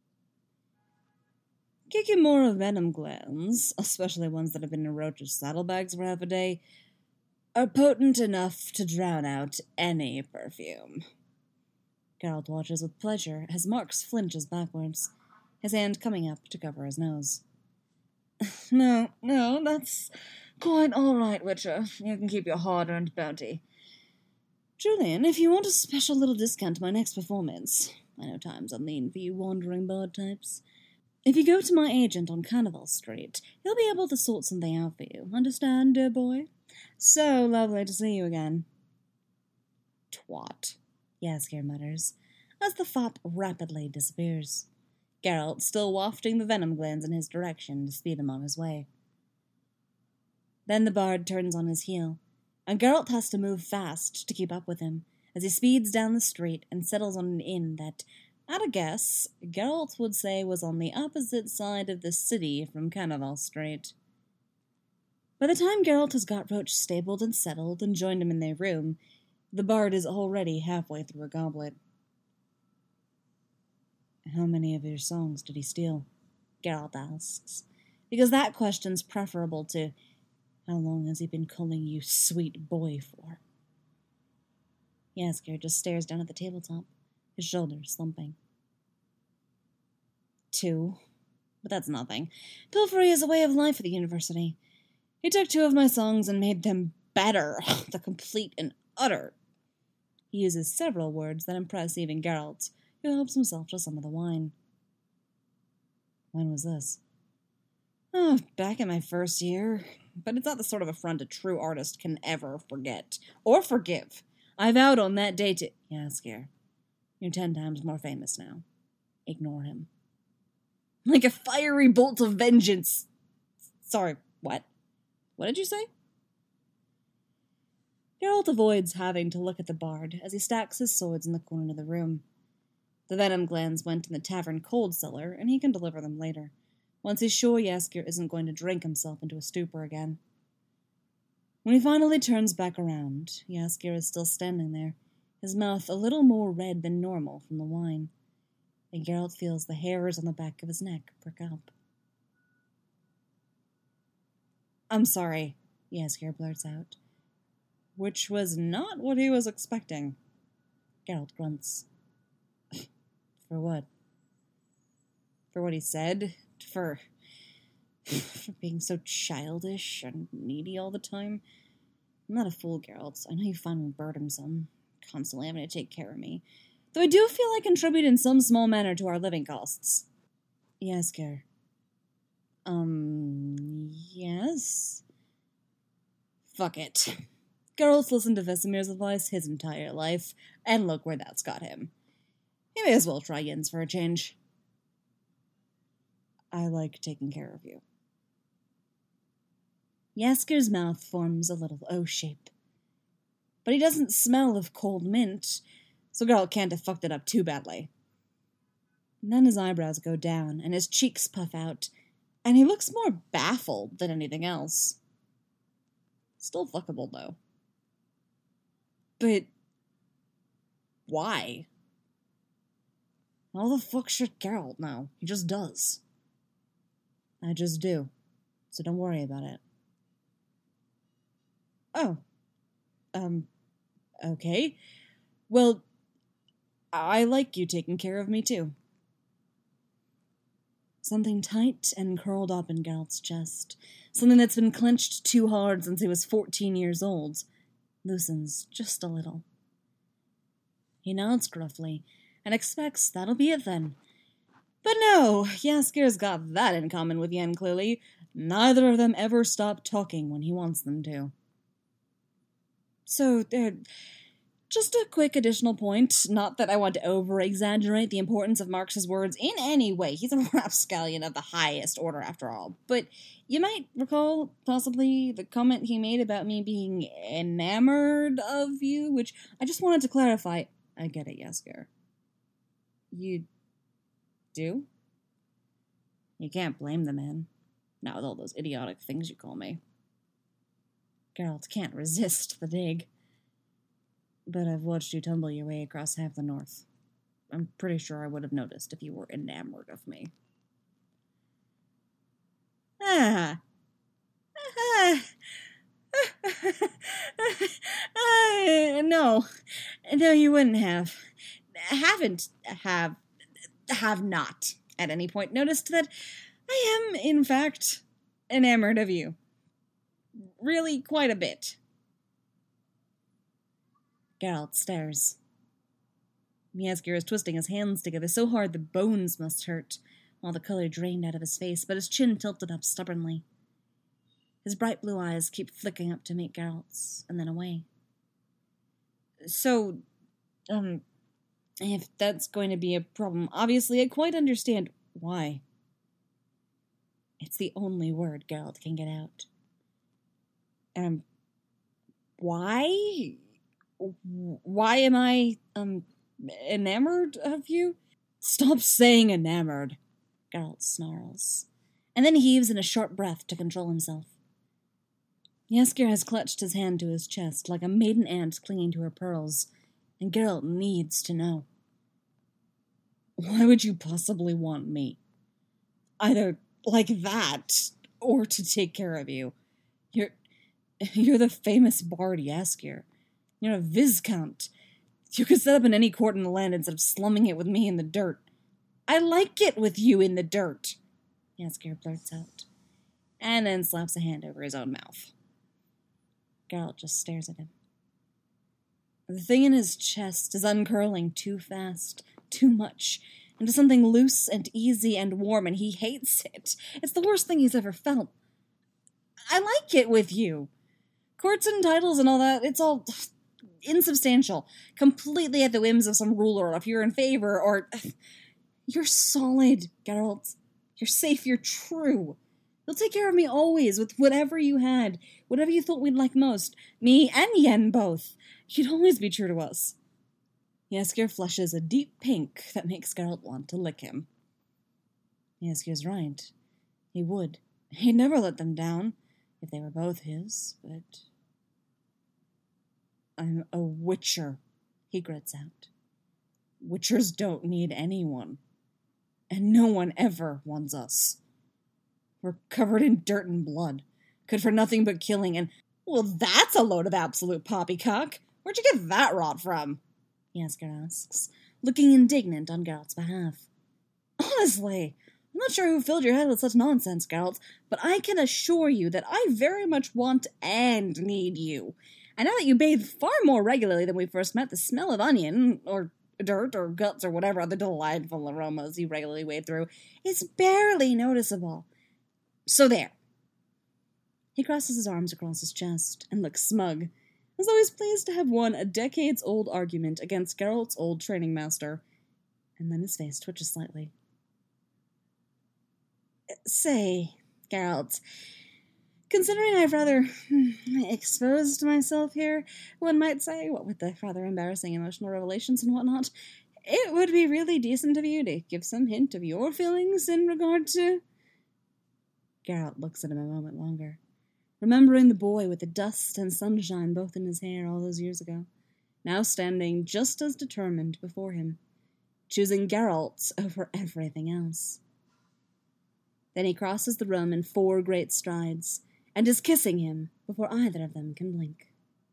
Kikimora venom glands, especially ones that have been in Roach's saddlebags for half a day, are potent enough to drown out any perfume. Geralt watches with pleasure as Marks flinches backwards, his hand coming up to cover his nose. No, that's quite all right, Witcher. You can keep your hard-earned bounty. Julian, if you want a special little discount to my next performance, I know times are lean for you wandering bard types. If you go to my agent on Carnival Street, he'll be able to sort something out for you. Understand, dear boy? So lovely to see you again. Twat, Jaskier mutters, as the fop rapidly disappears. Geralt still wafting the venom glands in his direction to speed him on his way. Then the bard turns on his heel, and Geralt has to move fast to keep up with him as he speeds down the street and settles on an inn that, at a guess, Geralt would say was on the opposite side of the city from Carnival Street. By the time Geralt has got Roach stabled and settled and joined him in their room, the bard is already halfway through a goblet. How many of your songs did he steal? Geralt asks, because that question's preferable to how long has he been calling you sweet boy for? Jaskier just stares down at the tabletop, his shoulders slumping. 2, but that's nothing. Pilfery is a way of life at the university. He took 2 of my songs and made them better, the complete and utter. He uses several words that impress even Geralt, who helps himself to some of the wine. When was this? Oh, back in my first year. But it's not the sort of affront a true artist can ever forget. Or forgive. I vowed on that day to... Jaskier, you're 10 times more famous now. ignore him. Like a fiery bolt of vengeance. Sorry, what? What did you say? Geralt avoids having to look at the bard as he stacks his swords in the corner of the room. The venom glands went in the tavern cold cellar, and he can deliver them later, once he's sure Jaskier isn't going to drink himself into a stupor again. When he finally turns back around, Jaskier is still standing there, his mouth a little more red than normal from the wine, and Geralt feels the hairs on the back of his neck prick up. "I'm sorry," Jaskier blurts out, which was not what he was expecting. Geralt grunts. For what? For what he said? For being so childish and needy all the time? I'm not a fool, Geralt. I know you find me burdensome, constantly having to take care of me. Though I do feel I contribute in some small manner to our living costs. Jaskier. Yes? Fuck it. Geralt's listened to Vesemir's advice his entire life, and look where that's got him. He may as well try Jens for a change. I like taking care of you. Jaskier's mouth forms a little O shape. But he doesn't smell of cold mint, so Geralt can't have fucked it up too badly. And then his eyebrows go down, and his cheeks puff out, and he looks more baffled than anything else. Still fuckable, though. But why? How the fuck should Geralt know? He just does. I just do. So don't worry about it. Oh. Okay. Well, I like you taking care of me, too. Something tight and curled up in Geralt's chest, something that's been clenched too hard since he was 14 years old, loosens just a little. He nods gruffly, and expects that'll be it then. But no, Jaskier's got that in common with Yen, clearly. Neither of them ever stop talking when he wants them to. So, just a quick additional point. Not that I want to over-exaggerate the importance of Marx's words in any way. He's a rapscallion of the highest order, after all. But you might recall, possibly, the comment he made about me being enamored of you, which I just wanted to clarify. I get it, Jaskier. You do? You can't blame the man. Not with all those idiotic things you call me. Geralt can't resist the dig. But I've watched you tumble your way across half the north. I'm pretty sure I would have noticed if you were enamored of me. No. No, you wouldn't have. Have not at any point noticed that I am, in fact, enamored of you. Really, quite a bit. Geralt stares. Jaskier is twisting his hands together so hard the bones must hurt, while the color drained out of his face, but his chin tilted up stubbornly. His bright blue eyes keep flicking up to meet Geralt's, and then away. So, if that's going to be a problem, obviously I quite understand why. It's the only word Geralt can get out. Why? Why am I, enamored of you? Stop saying enamored, Geralt snarls, and then heaves in a short breath to control himself. Jaskier has clutched his hand to his chest like a maiden ant clinging to her pearls, and Geralt needs to know. Why would you possibly want me? Either like that, or to take care of you. You're the famous bard Jaskier. You're a viscount. You could set up in any court in the land instead of slumming it with me in the dirt. I like it with you in the dirt, Jaskier blurts out, and then slaps a hand over his own mouth. Geralt just stares at him. The thing in his chest is uncurling too fast, too much, into something loose and easy and warm, and he hates it. It's the worst thing he's ever felt. I like it with you. Courts and titles and all that, it's all insubstantial, completely at the whims of some ruler if you're in favor, or You're solid, Geralt. You're safe, you're true. You'll take care of me always, with whatever you had, whatever you thought we'd like most. Me and Yen both. You'd always be true to us. Jaskier flushes a deep pink that makes Geralt want to lick him. Jaskier's right. He would. He'd never let them down, if they were both his, but... I'm a witcher, he grits out. Witchers don't need anyone. And no one ever wants us. We're covered in dirt and blood, good for nothing but killing, and... Well, that's a load of absolute poppycock. Where'd you get that rot from? Jaskier asks, looking indignant on Geralt's behalf. Honestly, I'm not sure who filled your head with such nonsense, Geralt, but I can assure you that I very much want and need you. And now that you bathe far more regularly than we first met, the smell of onion, or dirt, or guts, or whatever other delightful aromas you regularly wade through, is barely noticeable. So there. He crosses his arms across his chest and looks smug, as though he's pleased to have won a decades-old argument against Geralt's old training master. And then his face twitches slightly. Say, Geralt, considering I've rather exposed myself here, one might say, what with the rather embarrassing emotional revelations and whatnot, it would be really decent of you to give some hint of your feelings in regard to... Geralt looks at him a moment longer, remembering the boy with the dust and sunshine both in his hair all those years ago, now standing just as determined before him, choosing Geralt over everything else. Then he crosses the room in 4 great strides, and is kissing him before either of them can blink.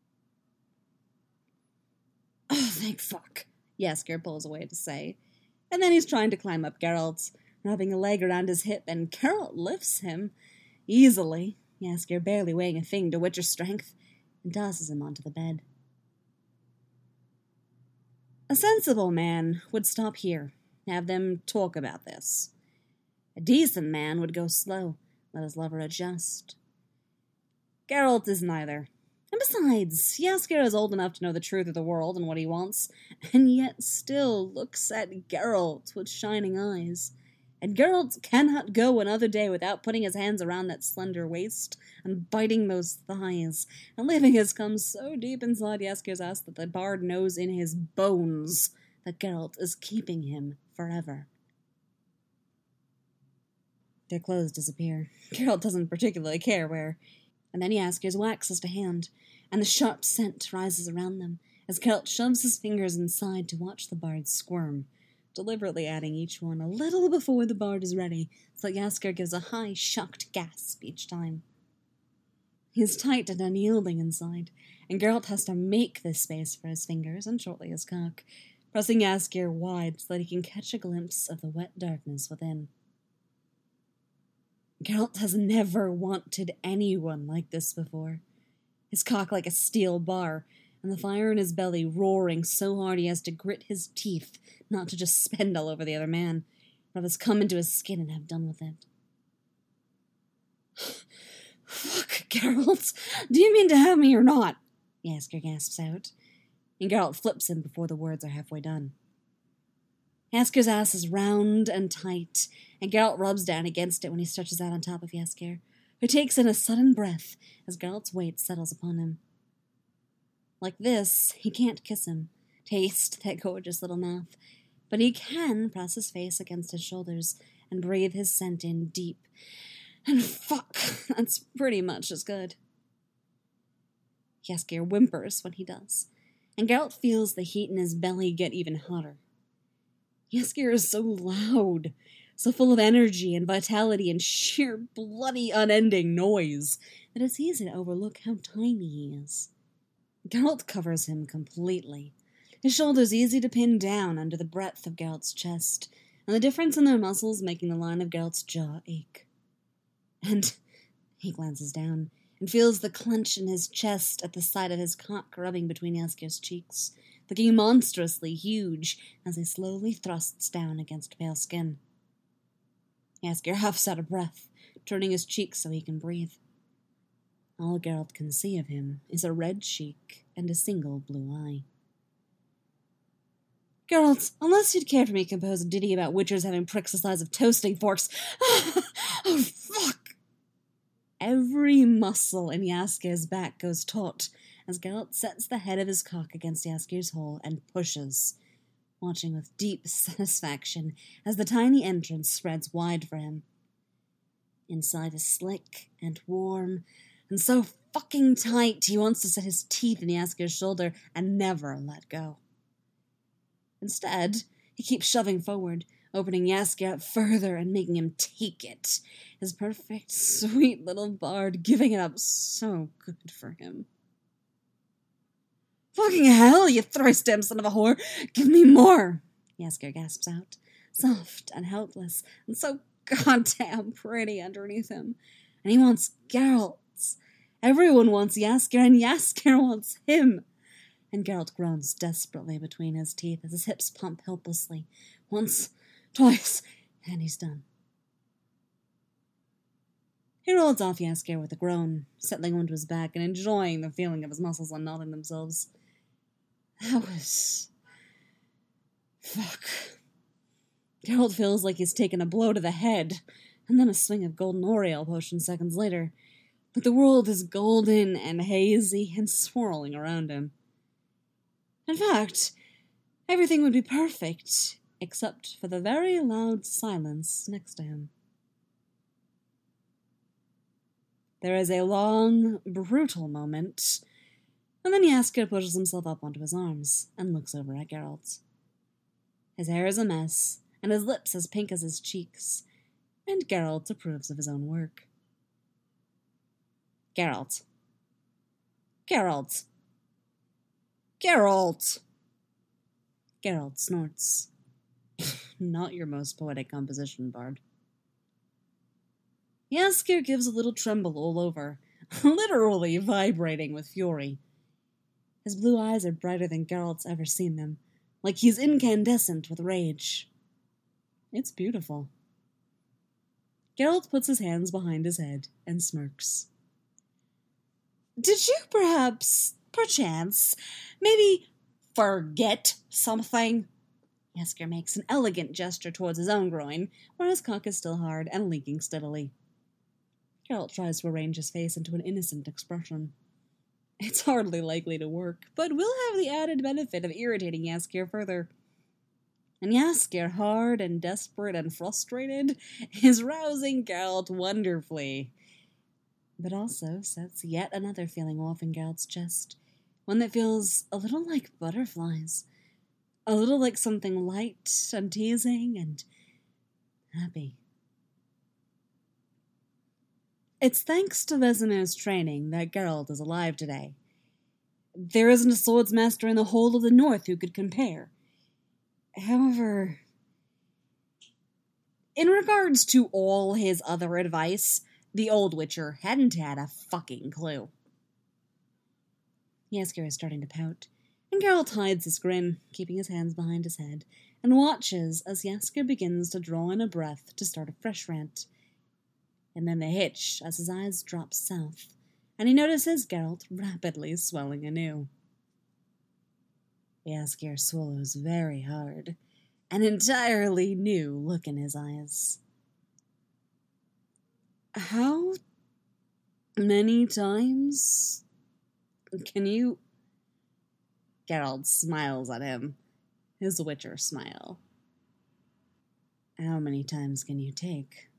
Oh, thank fuck, Jaskier pulls away to say, and then he's trying to climb up Geralt, rubbing a leg around his hip, and Geralt lifts him easily, Jaskier barely weighing a thing to Witcher strength, and tosses him onto the bed. A sensible man would stop here, have them talk about this. A decent man would go slow, let his lover adjust. Geralt is neither. And besides, Jaskier is old enough to know the truth of the world and what he wants, and yet still looks at Geralt with shining eyes. And Geralt cannot go another day without putting his hands around that slender waist and biting those thighs, and leaving his cum so deep inside Jaskier's ass that the bard knows in his bones that Geralt is keeping him forever. Their clothes disappear. Geralt doesn't particularly care where. And then Jaskier's waxes to hand, and the sharp scent rises around them as Geralt shoves his fingers inside to watch the bard squirm, deliberately adding each one a little before the bard is ready, so that Jaskier gives a high, shocked gasp each time. He's tight and unyielding inside, and Geralt has to make this space for his fingers, and shortly his cock, pressing Jaskier wide so that he can catch a glimpse of the wet darkness within. Geralt has never wanted anyone like this before. His cock like a steel bar, and the fire in his belly roaring so hard he has to grit his teeth not to just spend all over the other man, but has come into his skin and have done with it. Fuck, Geralt, do you mean to have me or not? Jaskier gasps out, and Geralt flips him before the words are halfway done. Jaskier's ass is round and tight, and Geralt rubs down against it when he stretches out on top of Jaskier, who takes in a sudden breath as Geralt's weight settles upon him. Like this, he can't kiss him, taste that gorgeous little mouth, but he can press his face against his shoulders and breathe his scent in deep. And fuck, that's pretty much as good. Jaskier whimpers when he does, and Geralt feels the heat in his belly get even hotter. Jaskier is so loud, so full of energy and vitality and sheer bloody unending noise, that it's easy to overlook how tiny he is. Geralt covers him completely, his shoulders easy to pin down under the breadth of Geralt's chest, and the difference in their muscles making the line of Geralt's jaw ache. And he glances down, and feels the clench in his chest at the sight of his cock rubbing between Jaskier's cheeks, looking monstrously huge as he slowly thrusts down against pale skin. Jaskier huffs out of breath, turning his cheeks so he can breathe. All Geralt can see of him is a red cheek and a single blue eye. Geralt, unless you'd care for me to compose a ditty about witchers having pricks the size of toasting forks. Oh, fuck! Every muscle in Jaskir's back goes taut as Geralt sets the head of his cock against Jaskir's hole and pushes, watching with deep satisfaction as the tiny entrance spreads wide for him. Inside is slick and warm and so fucking tight he wants to set his teeth in Jaskir's shoulder and never let go. Instead, he keeps shoving forward, opening Jaskier up further and making him take it. His perfect, sweet little bard giving it up so good for him. Fucking hell, you thrice-damned son of a whore! Give me more! Jaskier gasps out, soft and helpless, and so goddamn pretty underneath him. And he wants Geralt's. Everyone wants Jaskier, and Jaskier wants him. And Geralt groans desperately between his teeth as his hips pump helplessly. Once, twice, and he's done. He rolls off Jaskier with a groan, settling onto his back and enjoying the feeling of his muscles unknotting themselves. That was... fuck. Geralt feels like he's taken a blow to the head, and then a swing of golden Oriel potion seconds later. But the world is golden and hazy and swirling around him. In fact, everything would be perfect, except for the very loud silence next to him. There is a long, brutal moment, and then Jaskier pushes himself up onto his arms and looks over at Geralt. His hair is a mess, and his lips as pink as his cheeks, and Geralt approves of his own work. Geralt. Geralt. Geralt! Geralt snorts. Not your most poetic composition, Bard. Jaskier gives a little tremble all over, literally vibrating with fury. His blue eyes are brighter than Geralt's ever seen them, like he's incandescent with rage. It's beautiful. Geralt puts his hands behind his head and smirks. Did you perchance, maybe forget something? Jaskier makes an elegant gesture towards his own groin, where his cock is still hard and leaking steadily. Geralt tries to arrange his face into an innocent expression. It's hardly likely to work, but will have the added benefit of irritating Jaskier further. And Jaskier, hard and desperate and frustrated, is rousing Geralt wonderfully. But also sets yet another feeling off in Geralt's chest, one that feels a little like butterflies, a little like something light and teasing and happy. It's thanks to Vesemir's training that Geralt is alive today. There isn't a swordsmaster in the whole of the North who could compare. However, in regards to all his other advice, the old Witcher hadn't had a fucking clue. Jaskier is starting to pout, and Geralt hides his grin, keeping his hands behind his head, and watches as Jaskier begins to draw in a breath to start a fresh rant. And then the hitch as his eyes drop south, and he notices Geralt rapidly swelling anew. Jaskier swallows very hard, an entirely new look in his eyes. How many times can you... Geralt smiles at him, his Witcher smile. How many times can you take?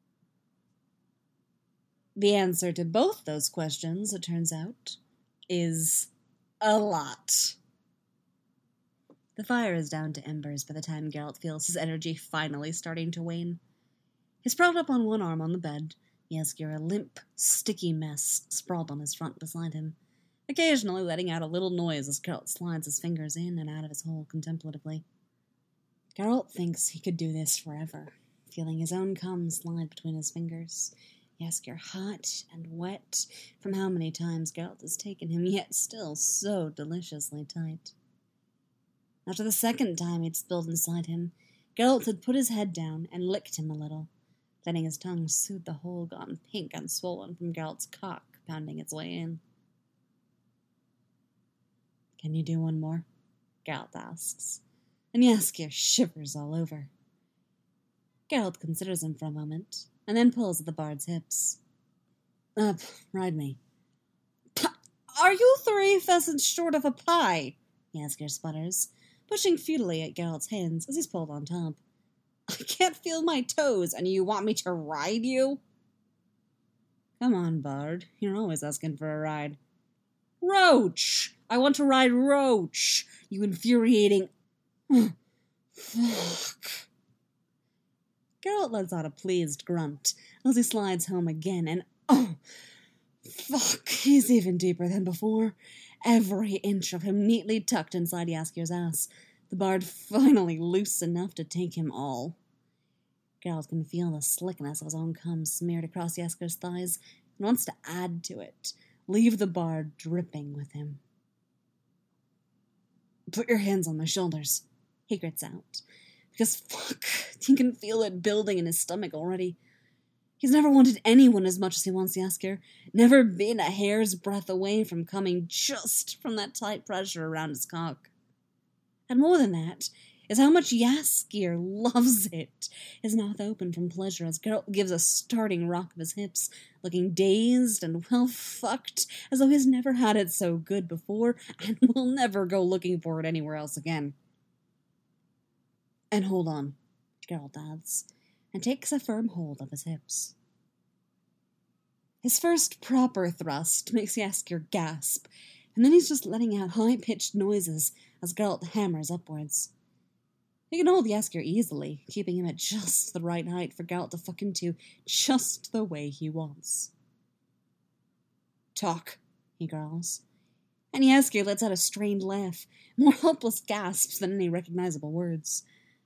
The answer to both those questions, it turns out, is a lot. The fire is down to embers by the time Geralt feels his energy finally starting to wane. He's propped up on one arm on the bed, Jaskier a limp, sticky mess sprawled on his front beside him, occasionally letting out a little noise as Geralt slides his fingers in and out of his hole contemplatively. Geralt thinks he could do this forever, feeling his own cum slide between his fingers, Jaskier hot and wet from how many times Geralt has taken him, yet still so deliciously tight. After the second time he'd spilled inside him, Geralt had put his head down and licked him a little, letting his tongue soothe the hole gone pink and swollen from Geralt's cock pounding its way in. Can you do one more? Geralt asks, and Jaskier shivers all over. Geralt considers him for a moment, and then pulls at the bard's hips. Up, ride me. Are you 3 pheasants short of a pie? Jaskier sputters, pushing futilely at Geralt's hands as he's pulled on top. I can't feel my toes, and you want me to ride you? Come on, Bard. You're always asking for a ride. Roach! I want to ride Roach! You infuriating... Fuck. Geralt lets out a pleased grunt as he slides home again, and fuck, he's even deeper than before. Every inch of him neatly tucked inside Jaskier's ass. The bard finally loose enough to take him all. Geralt can feel the slickness of his own cum smeared across Jaskier's thighs and wants to add to it, leave the bard dripping with him. Put your hands on my shoulders, he grits out, because fuck, he can feel it building in his stomach already. He's never wanted anyone as much as he wants Jaskier, never been a hair's breadth away from coming just from that tight pressure around his cock. And more than that is how much Jaskier loves it, his mouth open from pleasure as Geralt gives a starting rock of his hips, looking dazed and well fucked, as though he's never had it so good before and will never go looking for it anywhere else again. And hold on, Geralt adds, and takes a firm hold of his hips. His first proper thrust makes Jaskier gasp, and then he's just letting out high-pitched noises as Geralt hammers upwards. He can hold Jaskier easily, keeping him at just the right height for Geralt to fuck into just the way he wants. Talk, he growls, and Jaskier lets out a strained laugh, more helpless gasps than any recognizable words.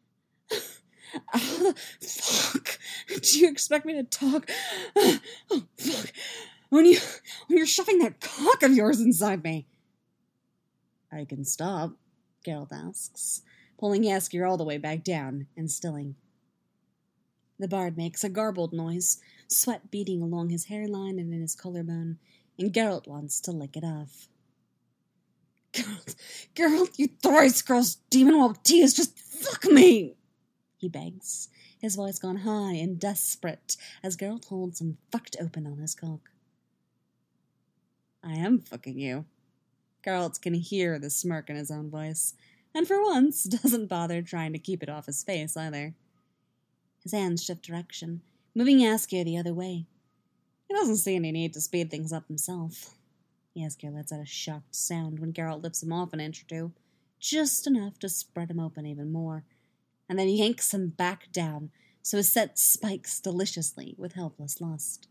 Fuck! Do you expect me to talk? Oh, fuck! When you're shoving that cock of yours inside me. I can stop, Geralt asks, pulling Jaskier all the way back down and stilling. The bard makes a garbled noise, sweat beading along his hairline and in his collarbone, and Geralt wants to lick it off. Geralt, you thrice-crossed demon while tears, just fuck me! He begs, his voice gone high and desperate as Geralt holds him fucked open on his cock. I am fucking you. Geralt can hear the smirk in his own voice, and for once doesn't bother trying to keep it off his face either. His hands shift direction, moving Jaskier the other way. He doesn't see any need to speed things up himself. Jaskier lets out a shocked sound when Geralt lifts him off an inch or two, just enough to spread him open even more, and then yanks him back down so his set spikes deliciously with helpless lust.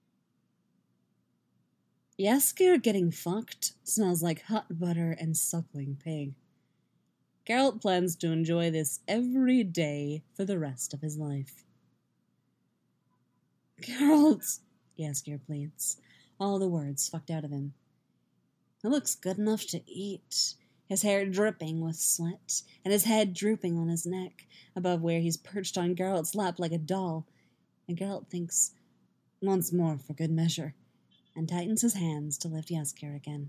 Jaskier getting fucked smells like hot butter and suckling pig. Geralt plans to enjoy this every day for the rest of his life. Geralt, Jaskier pleads, all the words fucked out of him. It looks good enough to eat, his hair dripping with sweat, and his head drooping on his neck, above where he's perched on Geralt's lap like a doll, and Geralt thinks once more for good measure, and tightens his hands to lift Jaskier again.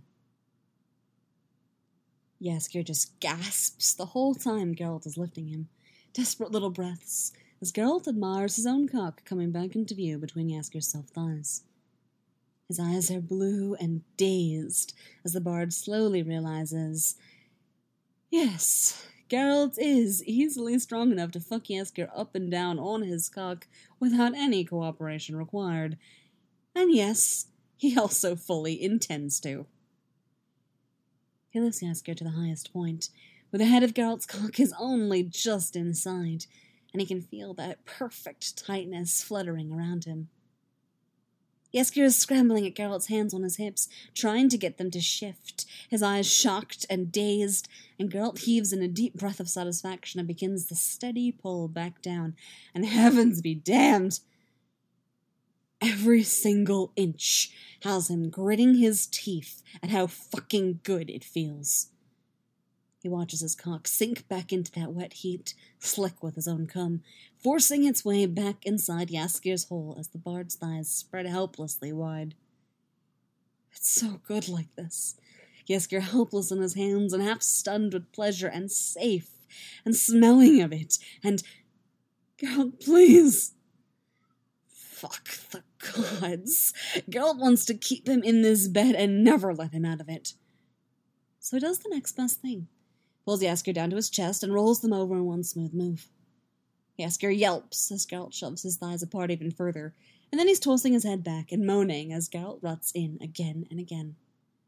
Jaskier just gasps the whole time Geralt is lifting him, desperate little breaths, as Geralt admires his own cock coming back into view between Jaskier's soft thighs. His eyes are blue and dazed as the bard slowly realizes, yes, Geralt is easily strong enough to fuck Jaskier up and down on his cock without any cooperation required. And yes, he also fully intends to. He lifts Jaskier to the highest point, where the head of Geralt's cock is only just inside, and he can feel that perfect tightness fluttering around him. Jaskier is scrambling at Geralt's hands on his hips, trying to get them to shift, his eyes shocked and dazed, and Geralt heaves in a deep breath of satisfaction and begins the steady pull back down, and heavens be damned! Every single inch has him gritting his teeth at how fucking good it feels. He watches his cock sink back into that wet heat, slick with his own cum, forcing its way back inside Jaskier's hole as the bard's thighs spread helplessly wide. It's so good like this. Jaskier helpless in his hands and half stunned with pleasure and safe and smelling of it, and... Geralt, please! Fuck the gods. Geralt wants to keep him in this bed and never let him out of it. So he does the next best thing. Pulls Jaskier down to his chest and rolls them over in one smooth move. Jaskier yelps as Geralt shoves his thighs apart even further, and then he's tossing his head back and moaning as Geralt ruts in again and again.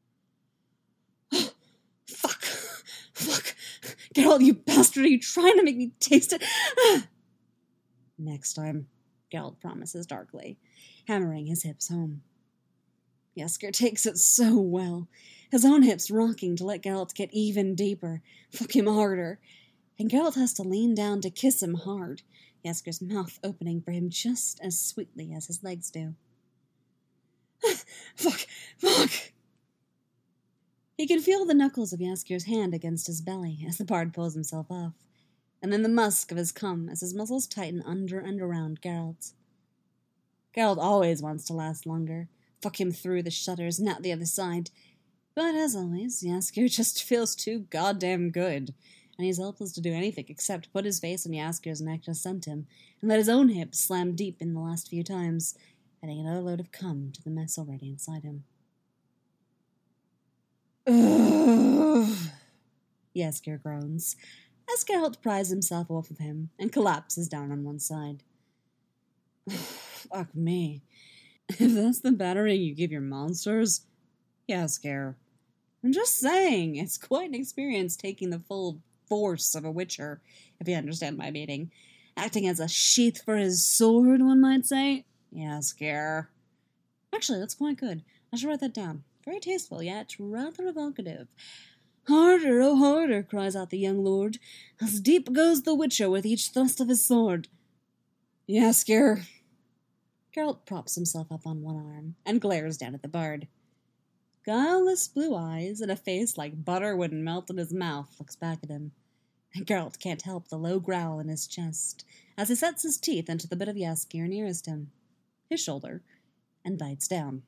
Fuck! Fuck! Geralt, you bastard, are you trying to make me taste it? Next time, Geralt promises darkly, hammering his hips home. Jaskier takes it so well, his own hips rocking to let Geralt get even deeper, fuck him harder, and Geralt has to lean down to kiss him hard, Jaskier's mouth opening for him just as sweetly as his legs do. Fuck! Fuck! He can feel the knuckles of Jaskier's hand against his belly as the bard pulls himself off, and then the musk of his cum as his muscles tighten under and around Geralt. Geralt always wants to last longer, fuck him through the shutters and out the other side, but as always, Jaskier just feels too goddamn good, and he's helpless to do anything except put his face on Jaskier's neck to scent him, and let his own hips slam deep in the last few times, adding another load of cum to the mess already inside him. Ugh, Jaskier groans, as Geralt pries himself off of him and collapses down on one side. Fuck me. If that's the battering you give your monsters, Jaskier. I'm just saying, it's quite an experience taking the full force of a witcher, if you understand my meaning. Acting as a sheath for his sword, one might say. Jaskier. Actually, that's quite good. I should write that down. Very tasteful, yet rather evocative. Harder, oh harder, cries out the young lord, as deep goes the witcher with each thrust of his sword. Jaskier. Geralt props himself up on one arm and glares down at the bard. Guileless blue eyes and a face like butter wouldn't melt in his mouth looks back at him, and Geralt can't help the low growl in his chest as he sets his teeth into the bit of Jaskier nearest him, his shoulder, and bites down.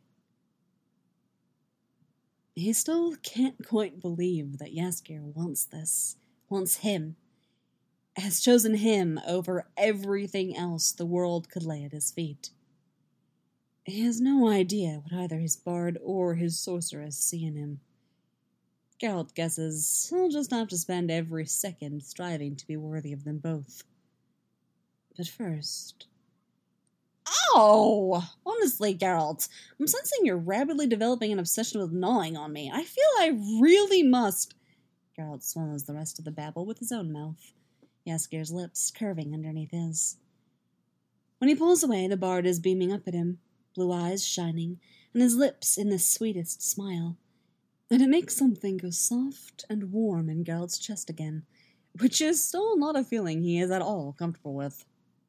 He still can't quite believe that Jaskier wants this, wants him, has chosen him over everything else the world could lay at his feet. He has no idea what either his bard or his sorceress see in him. Geralt guesses he'll just have to spend every second striving to be worthy of them both. But first... Ow! Honestly, Geralt, I'm sensing you're rapidly developing an obsession with gnawing on me. I feel I really must... Geralt swallows the rest of the babble with his own mouth, Jaskier's lips curving underneath his. When he pulls away, the bard is beaming up at him, blue eyes shining, and his lips in the sweetest smile, and it makes something go soft and warm in Geralt's chest again, which is still not a feeling he is at all comfortable with.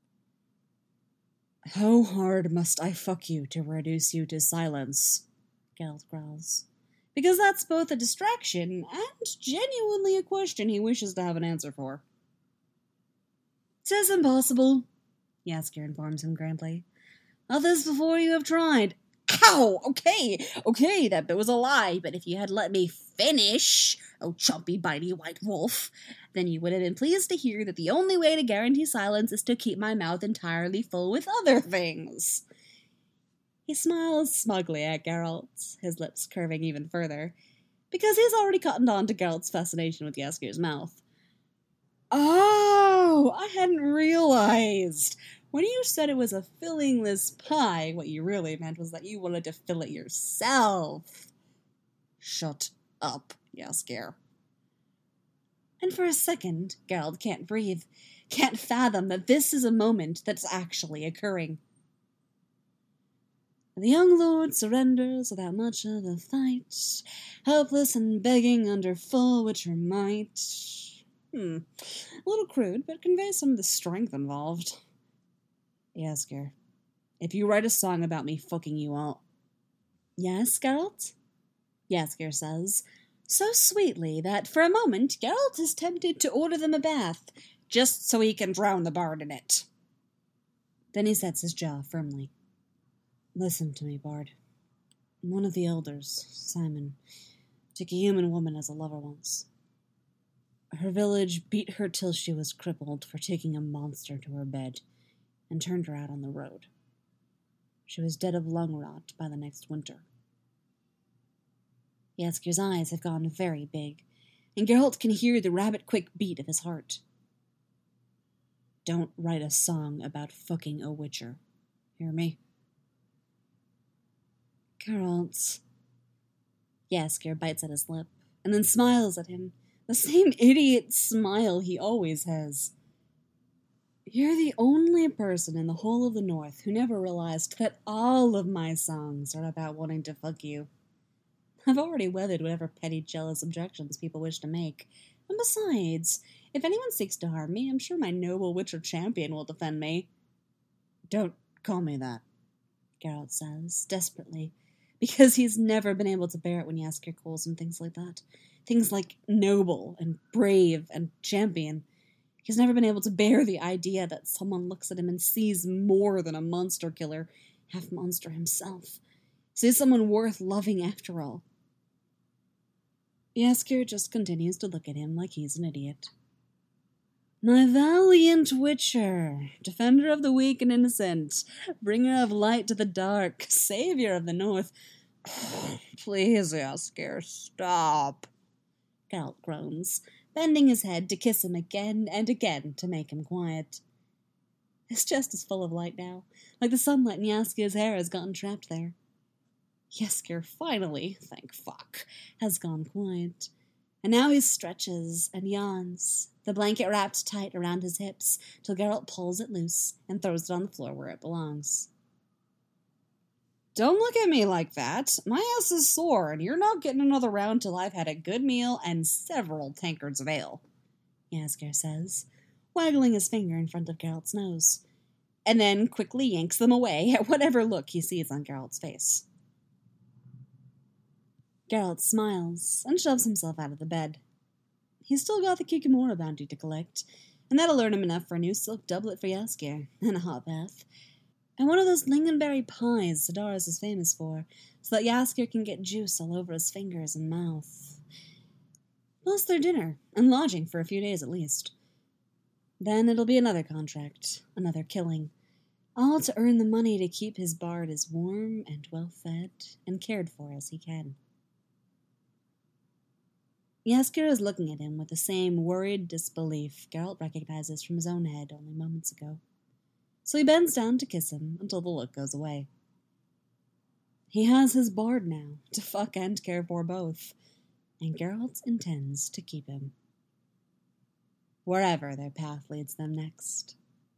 How hard must I fuck you to reduce you to silence? Geralt growls, because that's both a distraction and genuinely a question he wishes to have an answer for. "'Tis impossible," Jaskier informs him grandly. "Others before you have tried." Ow! Okay, that bit was a lie, but if you had let me finish, oh chumpy, bitey white wolf, then you would have been pleased to hear that the only way to guarantee silence is to keep my mouth entirely full with other things. He smiles smugly at Geralt, his lips curving even further, because he's already cottoned on to Geralt's fascination with Jaskier's mouth. Oh, I hadn't realized. When you said it was a fillingless pie, what you really meant was that you wanted to fill it yourself. Shut up, Jaskier. And for a second, Geralt can't breathe, can't fathom that this is a moment that's actually occurring. The young lord surrenders without much of a fight, helpless and begging under full witcher might. A little crude, but conveys some of the strength involved. Jaskier, if you write a song about me fucking you all... Yes, Geralt? Jaskier says, so sweetly that for a moment Geralt is tempted to order them a bath, just so he can drown the bard in it. Then he sets his jaw firmly. Listen to me, bard. One of the elders, Simon, took a human woman as a lover once. Her village beat her till she was crippled for taking a monster to her bed and turned her out on the road. She was dead of lung rot by the next winter. Jaskier's eyes have gone very big, and Geralt can hear the rabbit-quick beat of his heart. Don't write a song about fucking a witcher. Hear me? Geralt. Jaskier bites at his lip, and then smiles at him, the same idiot smile he always has. You're the only person in the whole of the North who never realized that all of my songs are about wanting to fuck you. I've already weathered whatever petty, jealous objections people wish to make. And besides, if anyone seeks to harm me, I'm sure my noble Witcher champion will defend me. Don't call me that, Geralt says, desperately, because he's never been able to bear it when Jaskier calls him things like that. Things like noble and brave and champion. He's never been able to bear the idea that someone looks at him and sees more than a monster killer, half monster himself. Sees someone worth loving after all. Jaskier just continues to look at him like he's an idiot. My valiant Witcher, defender of the weak and innocent, bringer of light to the dark, savior of the North. Please, Jaskier, stop. Geralt groans, bending his head to kiss him again and again to make him quiet. His chest is full of light now, like the sunlight in Jaskier's hair has gotten trapped there. Jaskier finally, thank fuck, has gone quiet, and now he stretches and yawns, the blanket wrapped tight around his hips, till Geralt pulls it loose and throws it on the floor where it belongs. Don't look at me like that. My ass is sore, and you're not getting another round till I've had a good meal and several tankards of ale, Jaskier says, waggling his finger in front of Geralt's nose, and then quickly yanks them away at whatever look he sees on Geralt's face. Geralt smiles and shoves himself out of the bed. He's still got the Kikimora bounty to collect, and that'll earn him enough for a new silk doublet for Jaskier, and a hot bath. And one of those lingonberry pies Sedaris is famous for, so that Jaskier can get juice all over his fingers and mouth. Plus their dinner, and lodging for a few days at least. Then it'll be another contract, another killing, all to earn the money to keep his bard as warm and well-fed and cared for as he can. Jaskier is looking at him with the same worried disbelief Geralt recognizes from his own head only moments ago. So he bends down to kiss him until the look goes away. He has his bard now, to fuck and care for both, and Geralt intends to keep him. Wherever their path leads them next.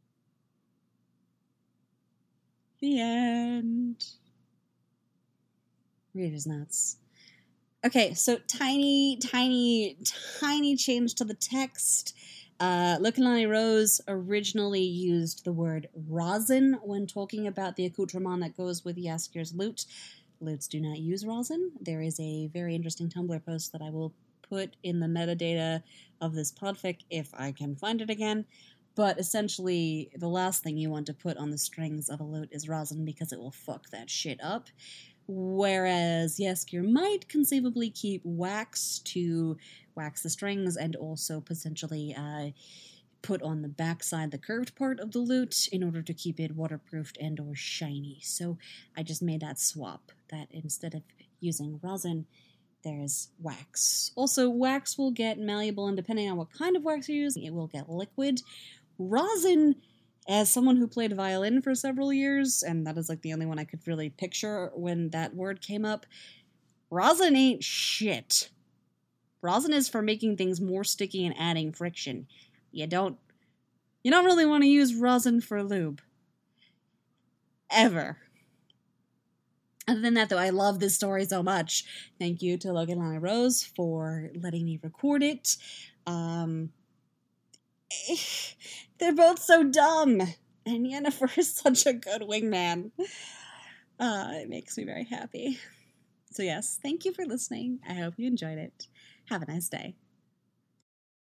The end. Reader's notes. Okay, so tiny change to the text. Lokelani Rose originally used the word rosin when talking about the accoutrement that goes with Jaskier's lute. Lutes do not use rosin. There is a very interesting Tumblr post that I will put in the metadata of this podfic if I can find it again. But essentially, the last thing you want to put on the strings of a lute is rosin because it will fuck that shit up. Whereas Jaskier might conceivably keep wax to wax the strings and also potentially put on the backside the curved part of the lute in order to keep it waterproofed and or shiny. So I just made that swap, that instead of using rosin, there's wax. Also, wax will get malleable, and depending on what kind of wax you're using, it will get liquid. Rosin, as someone who played violin for several years, and that is like the only one I could really picture when that word came up, rosin ain't shit. Rosin is for making things more sticky and adding friction. You don't really want to use rosin for lube. Ever. Other than that, though, I love this story so much. Thank you to Lokelani Rose for letting me record it. They're both so dumb, and Yennefer is such a good wingman. It makes me very happy. So yes, thank you for listening. I hope you enjoyed it. Have a nice day.